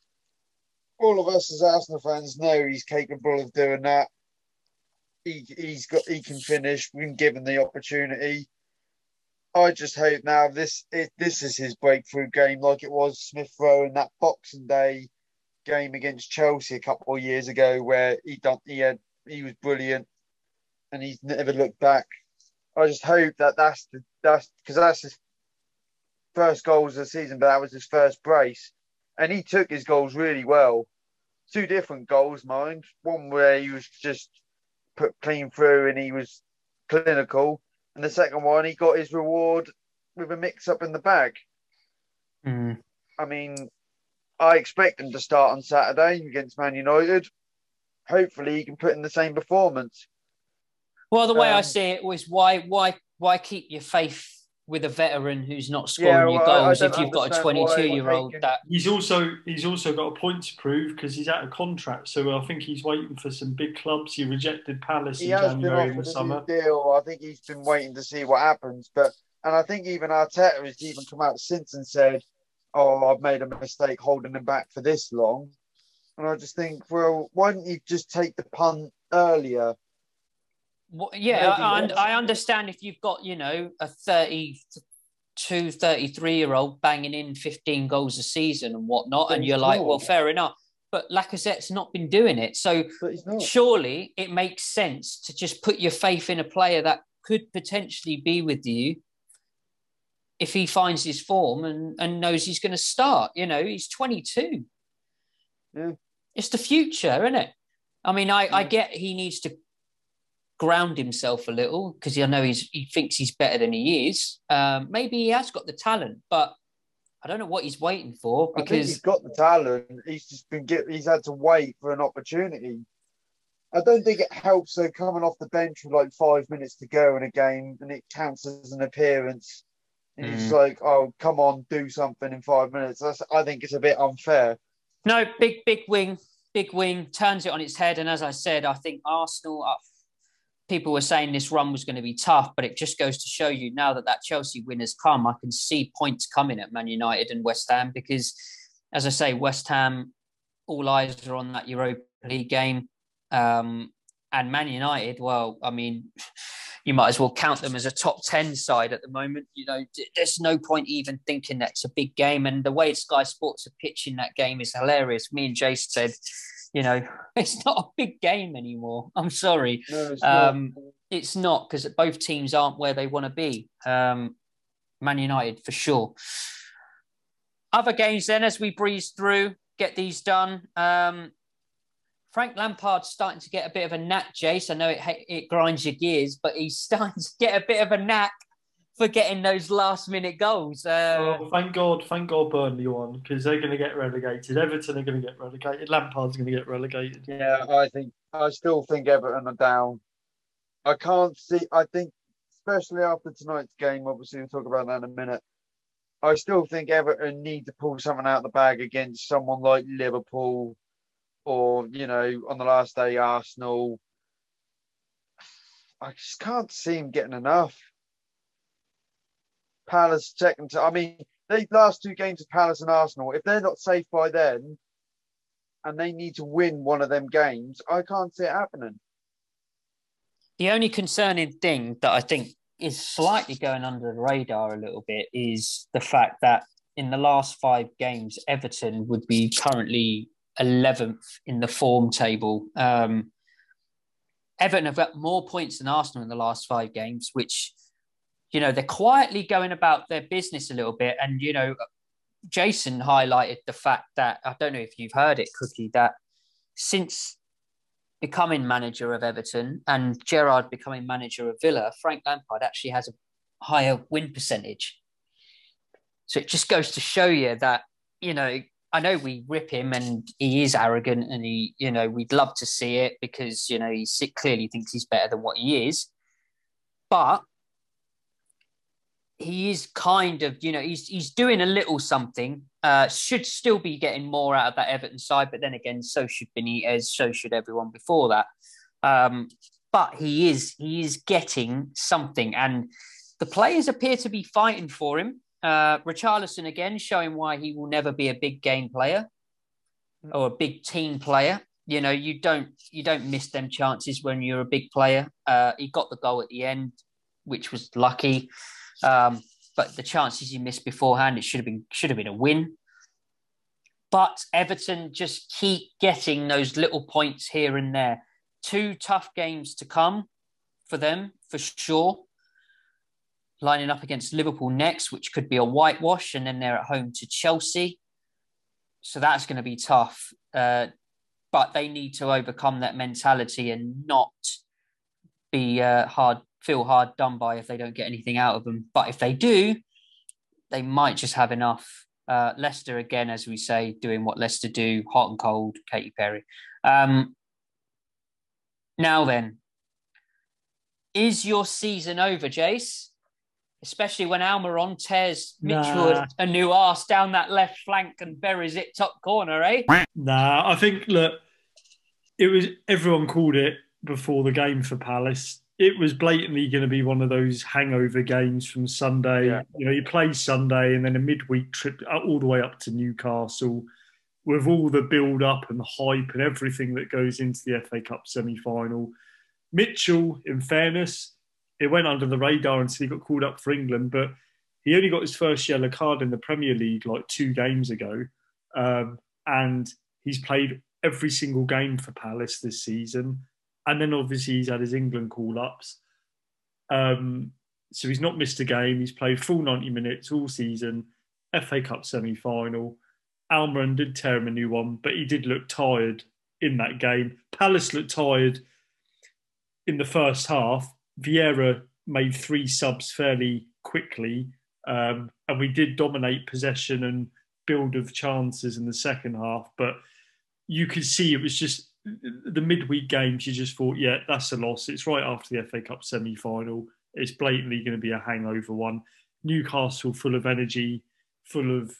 all of us as Arsenal fans know he's capable of doing that. He, he's got, he can finish when given the opportunity. I just hope now this it, this is his breakthrough game, like it was Smith Rowe in that Boxing Day game against Chelsea a couple of years ago, where he done he had he was brilliant, and he's never looked back. I just hope that that's the that's because that's his first goals of the season, but that was his first brace, and he took his goals really well. Two different goals, mind. One where he was just put clean through and he was clinical. And the second one, he got his reward with a mix-up in the back. Mm. I mean, I expect him to start on Saturday against Man United. Hopefully, he can put in the same performance. Well, the way Um, I see it was why, why, why keep your faith with a veteran who's not scoring Yeah, your well, I- I goals don't if you've got a understand why we're twenty-two-year-old taking- that He's also he's also got a point to prove because he's out of contract. So I think he's waiting for some big clubs. He rejected Palace He in has been January in the offered a summer. new deal. I think he's been waiting to see what happens. But and I think even Arteta has even come out since and said, oh, I've made a mistake holding him back for this long. And I just think, well, why didn't you just take the punt earlier? Well, yeah, I, I understand if you've got, you know, a thirty-two, thirty-three-year-old banging in fifteen goals a season and whatnot, and you're like, well, fair enough. But Lacazette's not been doing it. So surely it makes sense to just put your faith in a player that could potentially be with you if he finds his form and, and knows he's going to start. You know, he's twenty-two. Yeah. It's the future, isn't it? I mean, I, yeah. I get he needs to ground himself a little because I know he's he thinks he's better than he is. Um, maybe he has got the talent, but I don't know what he's waiting for because I think he's got the talent. He's just been get, he's had to wait for an opportunity. I don't think it helps though coming off the bench with like five minutes to go in a game and it counts as an appearance. And mm. he's like, oh, come on, do something in five minutes. That's, I think it's a bit unfair. No, big, big wing, big wing, turns it on its head. And as I said, I think Arsenal, uh, people were saying this run was going to be tough, but it just goes to show you now that that Chelsea win has come, I can see points coming at Man United and West Ham because, as I say, West Ham, all eyes are on that Europa League game. Um, and Man United, well, I mean, you might as well count them as a top ten side at the moment. You know, there's no point even thinking that's a big game. And the way Sky Sports are pitching that game is hilarious. Me and Jace said, you know, it's not a big game anymore. I'm sorry. No, it's um, not. It's not because both teams aren't where they want to be. Um, Man United, for sure. Other games then, as we breeze through, get these done. Um, Frank Lampard's starting to get a bit of a knack, Jace. I know it it grinds your gears, but he's starting to get a bit of a knack for getting those last-minute goals. Uh, oh, thank God, thank God Burnley won, because they're going to get relegated. Everton are going to get relegated. Lampard's going to get relegated. Yeah, I think I still think Everton are down. I can't see. I think, especially after tonight's game, obviously we'll talk about that in a minute. I still think Everton need to pull something out of the bag against someone like Liverpool. Or, you know, on the last day, Arsenal. I just can't see him getting enough. Palace second to, I mean, the last two games of Palace and Arsenal, if they're not safe by then and they need to win one of them games, I can't see it happening. The only concerning thing that I think is slightly going under the radar a little bit is the fact that in the last five games, Everton would be currently eleventh in the form table. Um, Everton have got more points than Arsenal in the last five games, which, you know, they're quietly going about their business a little bit. And, you know, Jason highlighted the fact that, I don't know if you've heard it, Cookie, that since becoming manager of Everton and Gerrard becoming manager of Villa, Frank Lampard actually has a higher win percentage. So it just goes to show you that, you know, I know we rip him and he is arrogant and he, you know, we'd love to see it because, you know, he clearly thinks he's better than what he is. But he is kind of, you know, he's he's doing a little something. Uh, should still be getting more out of that Everton side. But then again, so should Benitez, so should everyone before that. Um, but he is, he is getting something. And the players appear to be fighting for him. Uh, Richarlison again showing why he will never be a big game player or a big team player. You know, you don't you don't miss them chances when you're a big player. Uh, he got the goal at the end, which was lucky, um, but the chances he missed beforehand, it should have been should have been a win. But Everton just keep getting those little points here and there. Two tough games to come for them, for sure. Lining up against Liverpool next, which could be a whitewash, and then they're at home to Chelsea. So that's going to be tough. Uh, but they need to overcome that mentality and not be uh, hard, feel hard done by if they don't get anything out of them. But if they do, they might just have enough. Uh, Leicester, again, as we say, doing what Leicester do, hot and cold, Katy Perry. Um, now then, is your season over, Jace? Especially when Almiron tears Mitchell nah. a new arse down that left flank and buries it top corner, eh? Nah, I think, look, it was everyone called it before the game for Palace. it was blatantly going to be one of those hangover games from Sunday. Yeah. You know, you play Sunday and then a midweek trip all the way up to Newcastle with all the build-up and hype and everything that goes into the F A Cup semi-final. Mitchell, in fairness, it went under the radar until he got called up for England, but he only got his first yellow card in the Premier League like two games ago. Um, and he's played every single game for Palace this season. And then obviously he's had his England call-ups. Um, so he's not missed a game. He's played full ninety minutes all season, F A Cup semi-final. Almiron did tear him a new one, but he did look tired in that game. Palace looked tired in the first half. Vieira made three subs fairly quickly, um, and we did dominate possession and build of chances in the second half. But you could see it was just the midweek games. You just thought, yeah, that's a loss. It's right after the F A Cup semi-final. It's blatantly going to be a hangover one. Newcastle full of energy, full of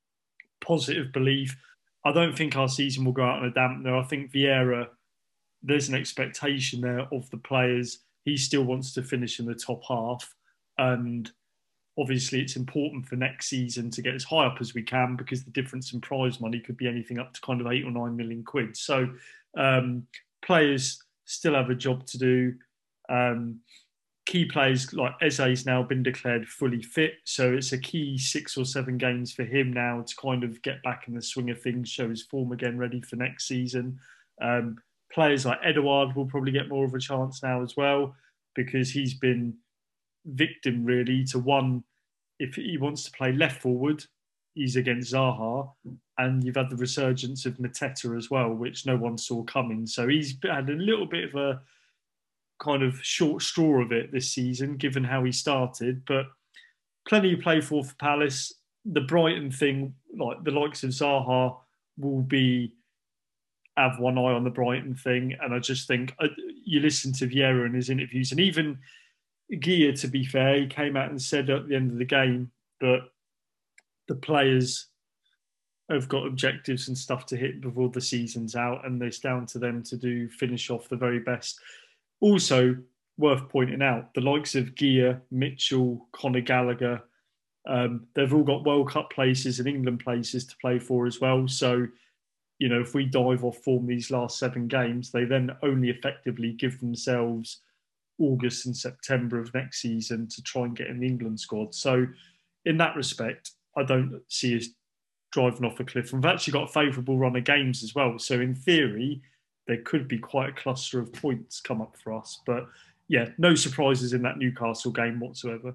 positive belief. I don't think our season will go out on a dampener. I think Vieira, there's an expectation there of the players. He still wants to finish in the top half. And obviously it's important for next season to get as high up as we can, because the difference in prize money could be anything up to kind of eight or nine million quid. So um, players still have a job to do. Um, key players like Eze's now been declared fully fit. So it's a key six or seven games for him now to kind of get back in the swing of things, show his form again, ready for next season. Um, players like Edouard will probably get more of a chance now as well, because he's been victim really to one. If he wants to play left forward, he's against Zaha, and you've had the resurgence of Mateta as well, which no one saw coming. So he's had a little bit of a kind of short straw of it this season, given how he started. But plenty to play for for Palace. The Brighton thing, like the likes of Zaha, will be have one eye on the Brighton thing. And I just think uh, you listen to Vieira in his interviews, and even Gia, to be fair, he came out and said at the end of the game that the players have got objectives and stuff to hit before the season's out, and it's down to them to do finish off the very best. Also, worth pointing out, the likes of Gia, Mitchell, Conor Gallagher, um, they've all got World Cup places and England places to play for as well. So, you know, if we dive off form these last seven games, they then only effectively give themselves August and September of next season to try and get in the England squad. So in that respect, I don't see us driving off a cliff. We've actually got a favourable run of games as well. So in theory, there could be quite a cluster of points come up for us. But yeah, no surprises in that Newcastle game whatsoever.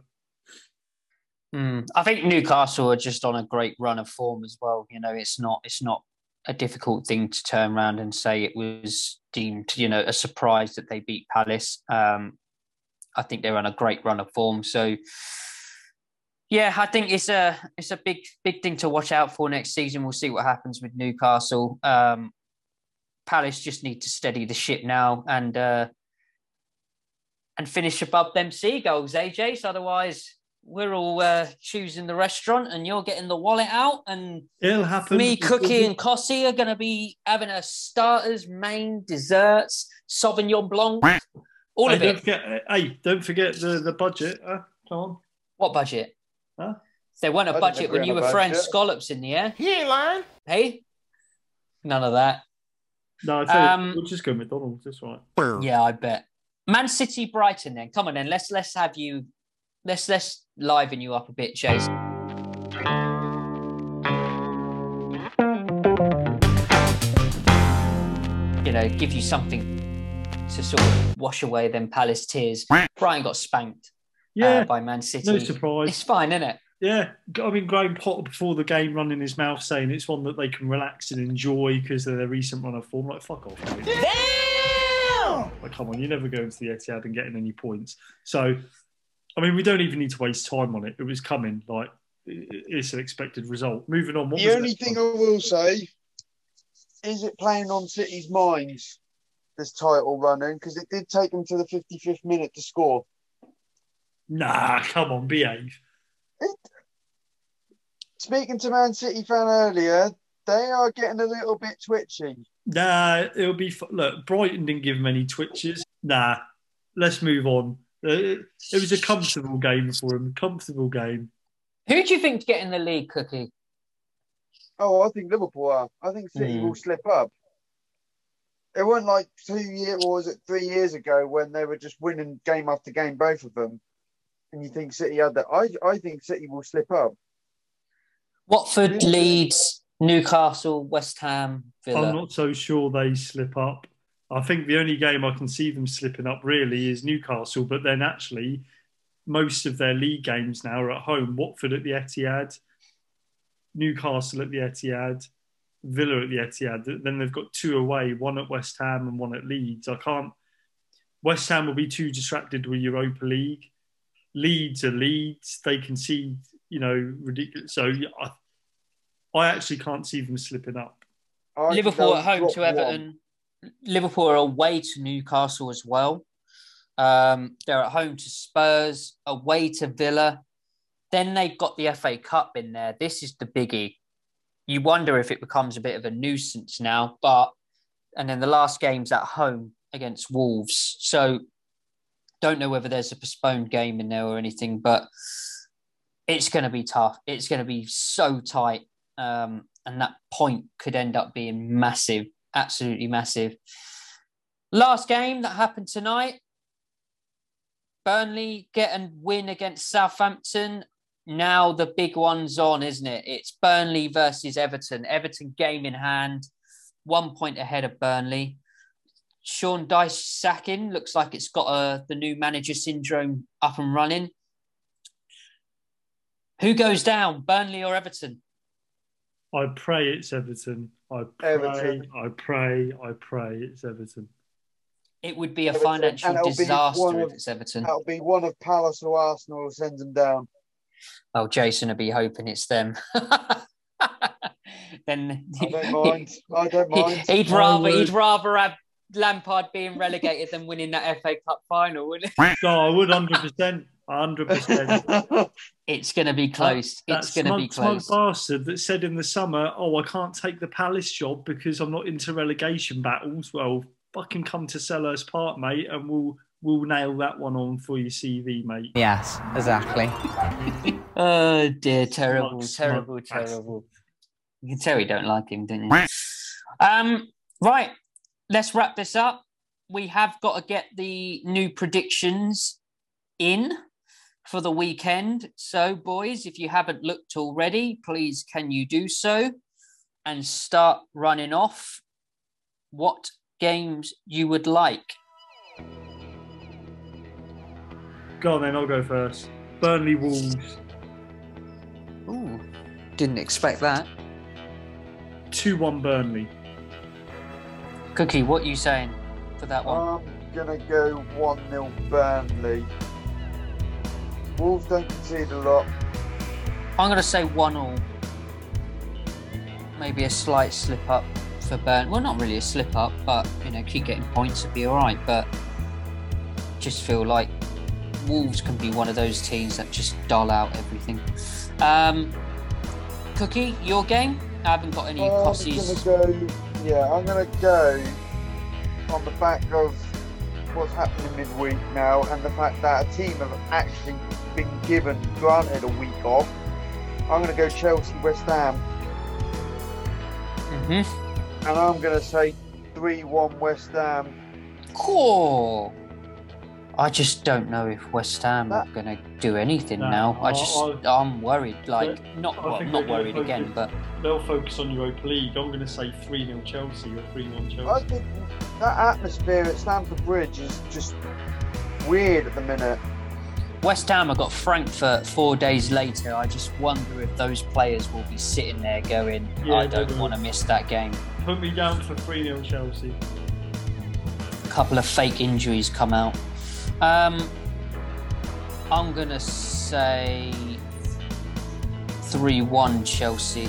Mm, I think Newcastle are just on a great run of form as well. You know, it's not it's not a difficult thing to turn around and say it was deemed, you know, a surprise that they beat Palace. Um, I think they're on a great run of form. So yeah, I think it's a it's a big big thing to watch out for next season. We'll see what happens with Newcastle. Um, Palace just need to steady the ship now and uh, and finish above them seagulls, A J. So otherwise, we're all uh, choosing the restaurant and you're getting the wallet out, and it'll happen. Me, Cookie, and Cossie are going to be having a starters, main, desserts, Sauvignon Blanc, all hey, of don't it. Forget, hey, don't forget the, the budget. Huh? Come on. What budget? Huh? There wasn't a I budget when you were throwing scallops in the air. He ain't lying. Hey? None of that. No, I tell you, Um, we'll just go McDonald's. That's right. Yeah, I bet. Man City, Brighton. Then come on, then let's let's have you. Let's let's liven you up a bit, Chase. You know, give you something to sort of wash away them Palace tears. Brighton got spanked Yeah, uh, by Man City. no surprise. It's fine, isn't it? Yeah, I mean, Graham Potter before the game running his mouth saying it's one that they can relax and enjoy because of their recent run of form. Like, fuck off, mate. Damn! Like, come on, you never go into the Etihad and getting any points. So, I mean, we don't even need to waste time on it. It was coming. Like, it's an expected result. Moving on. What The was only that thing one? I will say is it playing on City's minds, this title running, because it did take them to the fifty-fifth minute to score. Nah, come on, behave. Speaking to Man City fan earlier, they are getting a little bit twitchy. Nah, it'll be... Look, Brighton didn't give him any twitches. Nah, let's move on. Uh, It, it was a comfortable game for him. Comfortable game. Who do you think to get in the league, Cookie? Oh, I think Liverpool are. I think City Hmm. will slip up. It wasn't like two years, or was it three years ago when they were just winning game after game, both of them. And you think City had that? I I think City will slip up. Watford, Leeds, Newcastle, West Ham, Villa. I'm not so sure they slip up. I think the only game I can see them slipping up really is Newcastle, but then actually most of their league games now are at home. Watford at the Etihad, Newcastle at the Etihad, Villa at the Etihad. Then they've got two away, one at West Ham and one at Leeds. I can't... West Ham will be too distracted with Europa League. Leeds are Leeds. They concede, you know, ridiculous. So I, I actually can't see them slipping up. I think Liverpool they'll at home drop to one. Everton. Liverpool are away to Newcastle as well. Um, they're at home to Spurs, away to Villa. Then they've got the F A Cup in there. This is the biggie. You wonder if it becomes a bit of a nuisance now, but and then the last game's at home against Wolves. So don't know whether there's a postponed game in there or anything, but it's going to be tough. It's going to be so tight. Um, and that point could end up being massive, absolutely massive. Last game that happened tonight, Burnley get and win against Southampton. Now the big one's on, isn't it? It's Burnley versus Everton. Everton game in hand, one point ahead of Burnley. Sean Dyche sacking looks like it's got uh, the new manager syndrome up and running. Who goes down, Burnley or Everton? I pray it's Everton. I pray, Everton. I pray, I pray it's Everton. It would be a Everton, financial and it'll be disaster one if of- it's Everton. That'll be one of Palace or Arsenal who sends them down. Oh, Jason will be hoping it's them. Then I don't mind. I don't mind. He, would I rather would- he'd rather have Lampard being relegated than winning that F A Cup final, wouldn't it? No, I would one hundred percent. one hundred percent. It's going to be close. That It's going to be smug, close. smug bastard that said in the summer, "Oh, I can't take the Palace job because I'm not into relegation battles." Well, fucking come to Selhurst Park, mate, and we'll we'll nail that one on for your C V, mate. Yes, exactly. Oh dear, terrible, Smug, terrible, smug bastard. terrible. You can tell you don't like him, don't you? Um, right, let's wrap this up. We have got to get the new predictions in for the weekend. So, boys, if you haven't looked already, please can you do so and start running off what games you would like. Go on then, I'll go first. Burnley Wolves, Ooh, didn't expect that. two one Burnley. Cookie, what are you saying for that one? I'm going to go one nil Burnley. Wolves don't concede a lot. I'm going to say one all. Maybe a slight slip up for Burn. Well, not really a slip up, but you know, keep getting points would be all right. But just feel like Wolves can be one of those teams that just dull out everything. Um, Cookie, your game? I haven't got any I'm cossies. going to go, yeah, I'm going to go on the back of what's happening midweek now and the fact that a team have actually been given, granted a week off. I'm going to go Chelsea, West Ham, Mm-hmm. and I'm going to say three one West Ham. Cool. I just don't know if West Ham are going to do anything No, now. I I- just, I- I'm worried. Like, not, I well, think not they're gonna worried again, focus- but They'll focus on Europa League. I'm going to say three nil Chelsea or three one I Chelsea. think that atmosphere at Stamford Bridge is just weird at the minute. West Ham have got Frankfurt four days later. I just wonder if those players will be sitting there going, Yeah, I they don't will. want to miss that game. Put me down for three nil Chelsea. A couple of fake injuries come out. Um, I'm going to say three one Chelsea.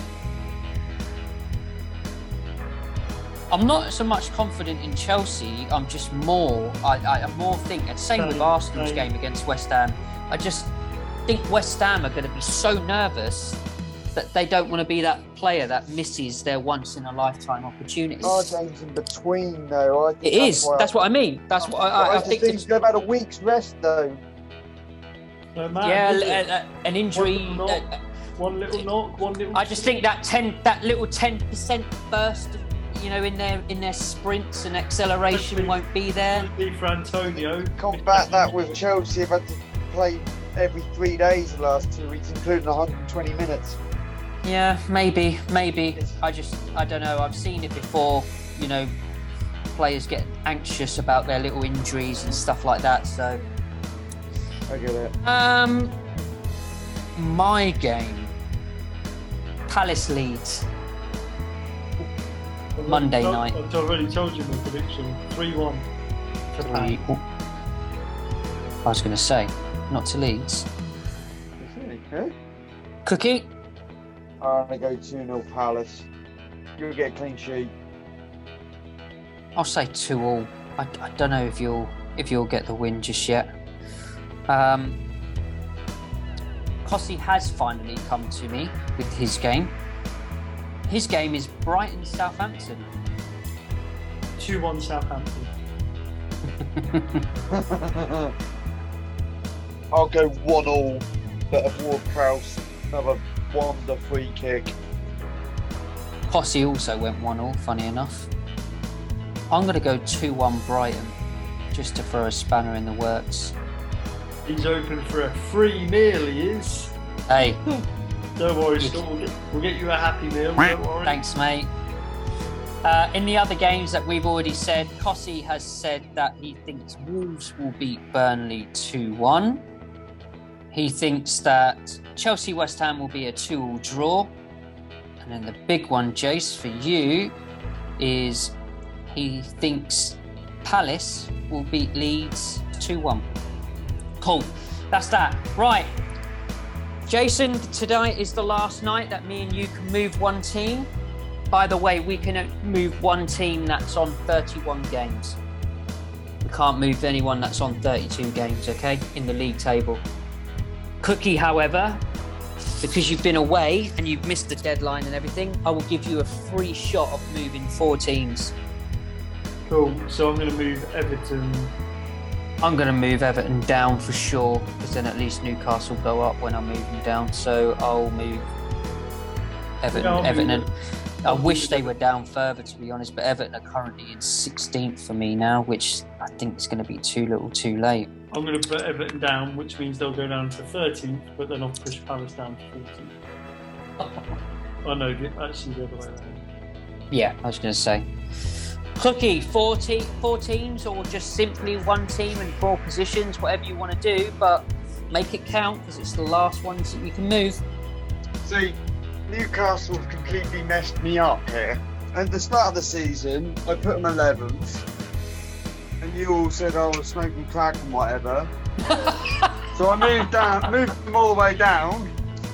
I'm not so much confident in Chelsea. I'm just more, I, I I'm more think, and same with Same, Arsenal's same. game against West Ham. I just think West Ham are going to be so nervous that they don't want to be that player that misses their once in a lifetime opportunity. Our game's in between, though. I think It that's is. why That's what I mean. That's what I, I, I, I just think. think it's- they've had a week's rest, though. No matter, yeah, is it? uh, uh, an injury. One little knock, uh, one little knock, one little. I just think that ten, that little ten percent burst, you know, in their in their sprints and acceleration Hopefully- won't be there. Hopefully for Antonio. Combat that with Chelsea. Have had to play every three days the last two weeks, including one hundred twenty minutes. Yeah, maybe, maybe. I just, I don't know. I've seen it before. You know, players get anxious about their little injuries and stuff like that. So, I get it. um, my game, Palace Leeds. Monday I've night. I've already told you my prediction. three one. Three- oh. I was going to say, not to Leeds. Okay. Cookie. I'm gonna go two nil Palace. You'll get a clean sheet. I'll say two all. I, I don't know if you'll if you'll get the win just yet. Um, Cossie has finally come to me with his game. His game is Brighton Southampton. two one Southampton. I'll go one all, but of Ward-Prowse, another wonder free kick. Cossie also went one all. Funny enough, I'm going to go two one Brighton, just to throw a spanner in the works. He's open for a free meal, he is. Hey, Don't worry, Scott, we'll get, we'll get you a happy meal. Don't worry. thanks, mate. Uh, in the other games that we've already said, Cossie has said that he thinks Wolves will beat Burnley two one. He thinks that Chelsea West Ham will be a two all draw. And then the big one, Jace, for you is he thinks Palace will beat Leeds two one. Cool. That's that. Right. Jason, tonight is the last night that me and you can move one team. By the way, we can move one team that's on thirty-one games. We can't move anyone that's on thirty-two games, okay, in the league table. Cookie, however, because you've been away and you've missed the deadline and everything, I will give you a free shot of moving four teams. Cool. So I'm going to move Everton. I'm going to move Everton down for sure, because then at least Newcastle go up when I move them down. So I'll move Everton. Yeah, I'll Everton. move And I wish they were down further, to be honest. But Everton are currently in sixteenth for me now, which I think is going to be too little, too late. I'm going to put Everton down, which means they'll go down to thirteenth, but then I'll push Palace down to fourteenth. Oh no, actually the other way around. Yeah, I was going to say. Cookie, four, te- four teams, or just simply one team and four positions, whatever you want to do, but make it count because it's the last ones that you can move. See, Newcastle have completely messed me up here. At the start of the season, I put them eleventh, and you all said I was smoking crack and whatever. So I moved down, moved them all the way down.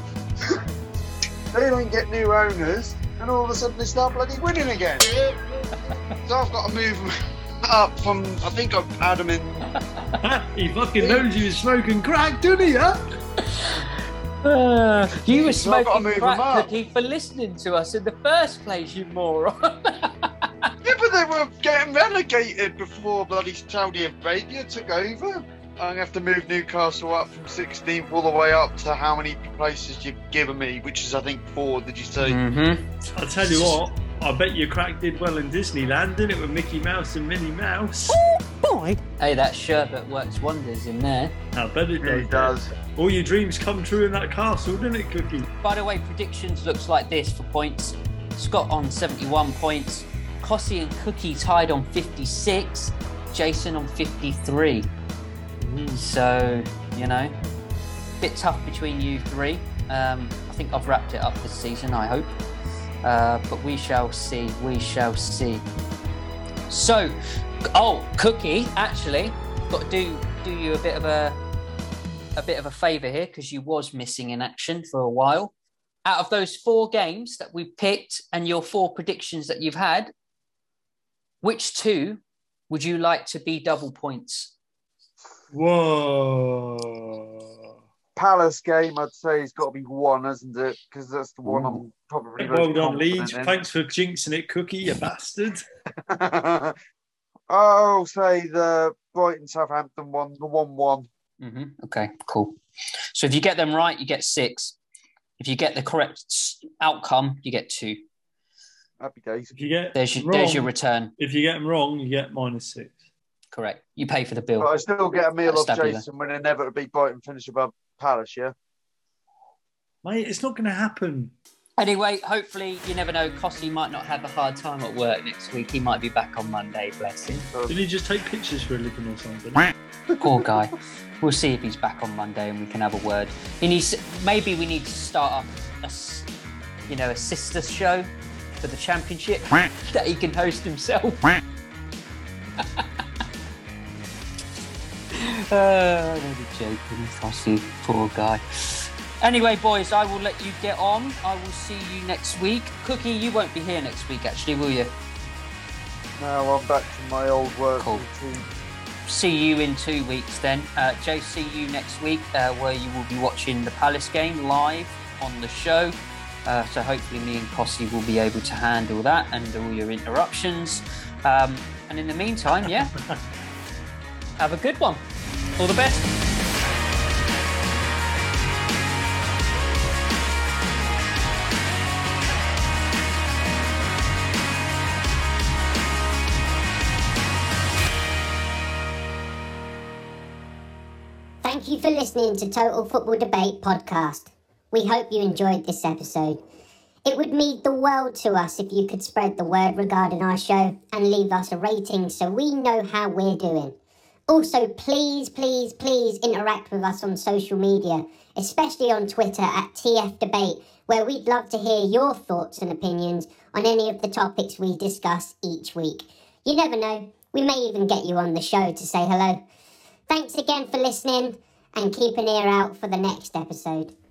They don't get new owners, and all of a sudden they start bloody winning again. So I've got to move them up from, I think I've had them in. He fucking knows you was smoking crack, doesn't he? Huh? Uh, you were So I've got to smoking move crack, them up. Cookie, for listening to us in the first place, you moron. Yeah, but they were getting relegated before bloody Saudi Arabia took over. I'm going to have to move Newcastle up from sixteenth all the way up to how many places you've given me, which is, I think, four, did you say? Mm-hmm. I'll tell you what, I bet your crack did well in Disneyland, didn't it, with Mickey Mouse and Minnie Mouse? Boy. Hey, that sherbet works wonders in there. I bet it does. It does. All your dreams come true in that castle, didn't it, Cookie? By the way, predictions looks like this for points. Scott on seventy-one points. Cossie and Cookie tied on fifty-six. Jason on fifty-three. So, you know, bit tough between you three. Um, I think I've wrapped it up this season, I hope. Uh, but we shall see. We shall see. So, oh, Cookie, actually, got to do do you a bit of a a bit of a favour here because you was missing in action for a while. Out of those four games that we picked and your four predictions that you've had, which two would you like to be double points? Whoa. Palace game, I'd say, has got to be one, hasn't it? Because that's the one I'm probably most Well done, confident Leeds. in. Thanks for jinxing it, Cookie, you bastard. I'll say the Brighton Southampton one, the one one. Mm-hmm. Okay, cool. So if you get them right, you get six. If you get the correct outcome, you get two. Happy days. If you get There's your, wrong, there's your return. If you get them wrong, you get minus six. Correct. You pay for the bill. But I still get a meal That's off stabilo. Jason when they never beat Brighton finish above Palace, yeah? Mate, it's not going to happen. Anyway, hopefully, you never know, Cossie might not have a hard time at work next week. He might be back on Monday, bless him. Did he just take pictures for a living or something? Poor guy. We'll see if he's back on Monday and we can have a word. He needs, maybe we need to start up a, s- you know, a sister show for the championship that he can host himself. uh, I'm only joking, Cossie, poor guy. Anyway, boys, I will let you get on. I will see you next week. Cookie, you won't be here next week, actually, will you? Now I'm back to my old work Cool. routine. See you in two weeks then. Uh, Jay, see you next week uh, where you will be watching the Palace game live on the show. Uh, so hopefully me and Cossie will be able to handle that and all your interruptions. Um, and in the meantime, yeah, have a good one. All the best. Thank you for listening to Total Football Debate podcast. We hope you enjoyed this episode. It would mean the world to us if you could spread the word regarding our show and leave us a rating so we know how we're doing. Also, please, please, please interact with us on social media, especially on Twitter at T F Debate, where we'd love to hear your thoughts and opinions on any of the topics we discuss each week. You never know, we may even get you on the show to say hello. Thanks again for listening and keep an ear out for the next episode.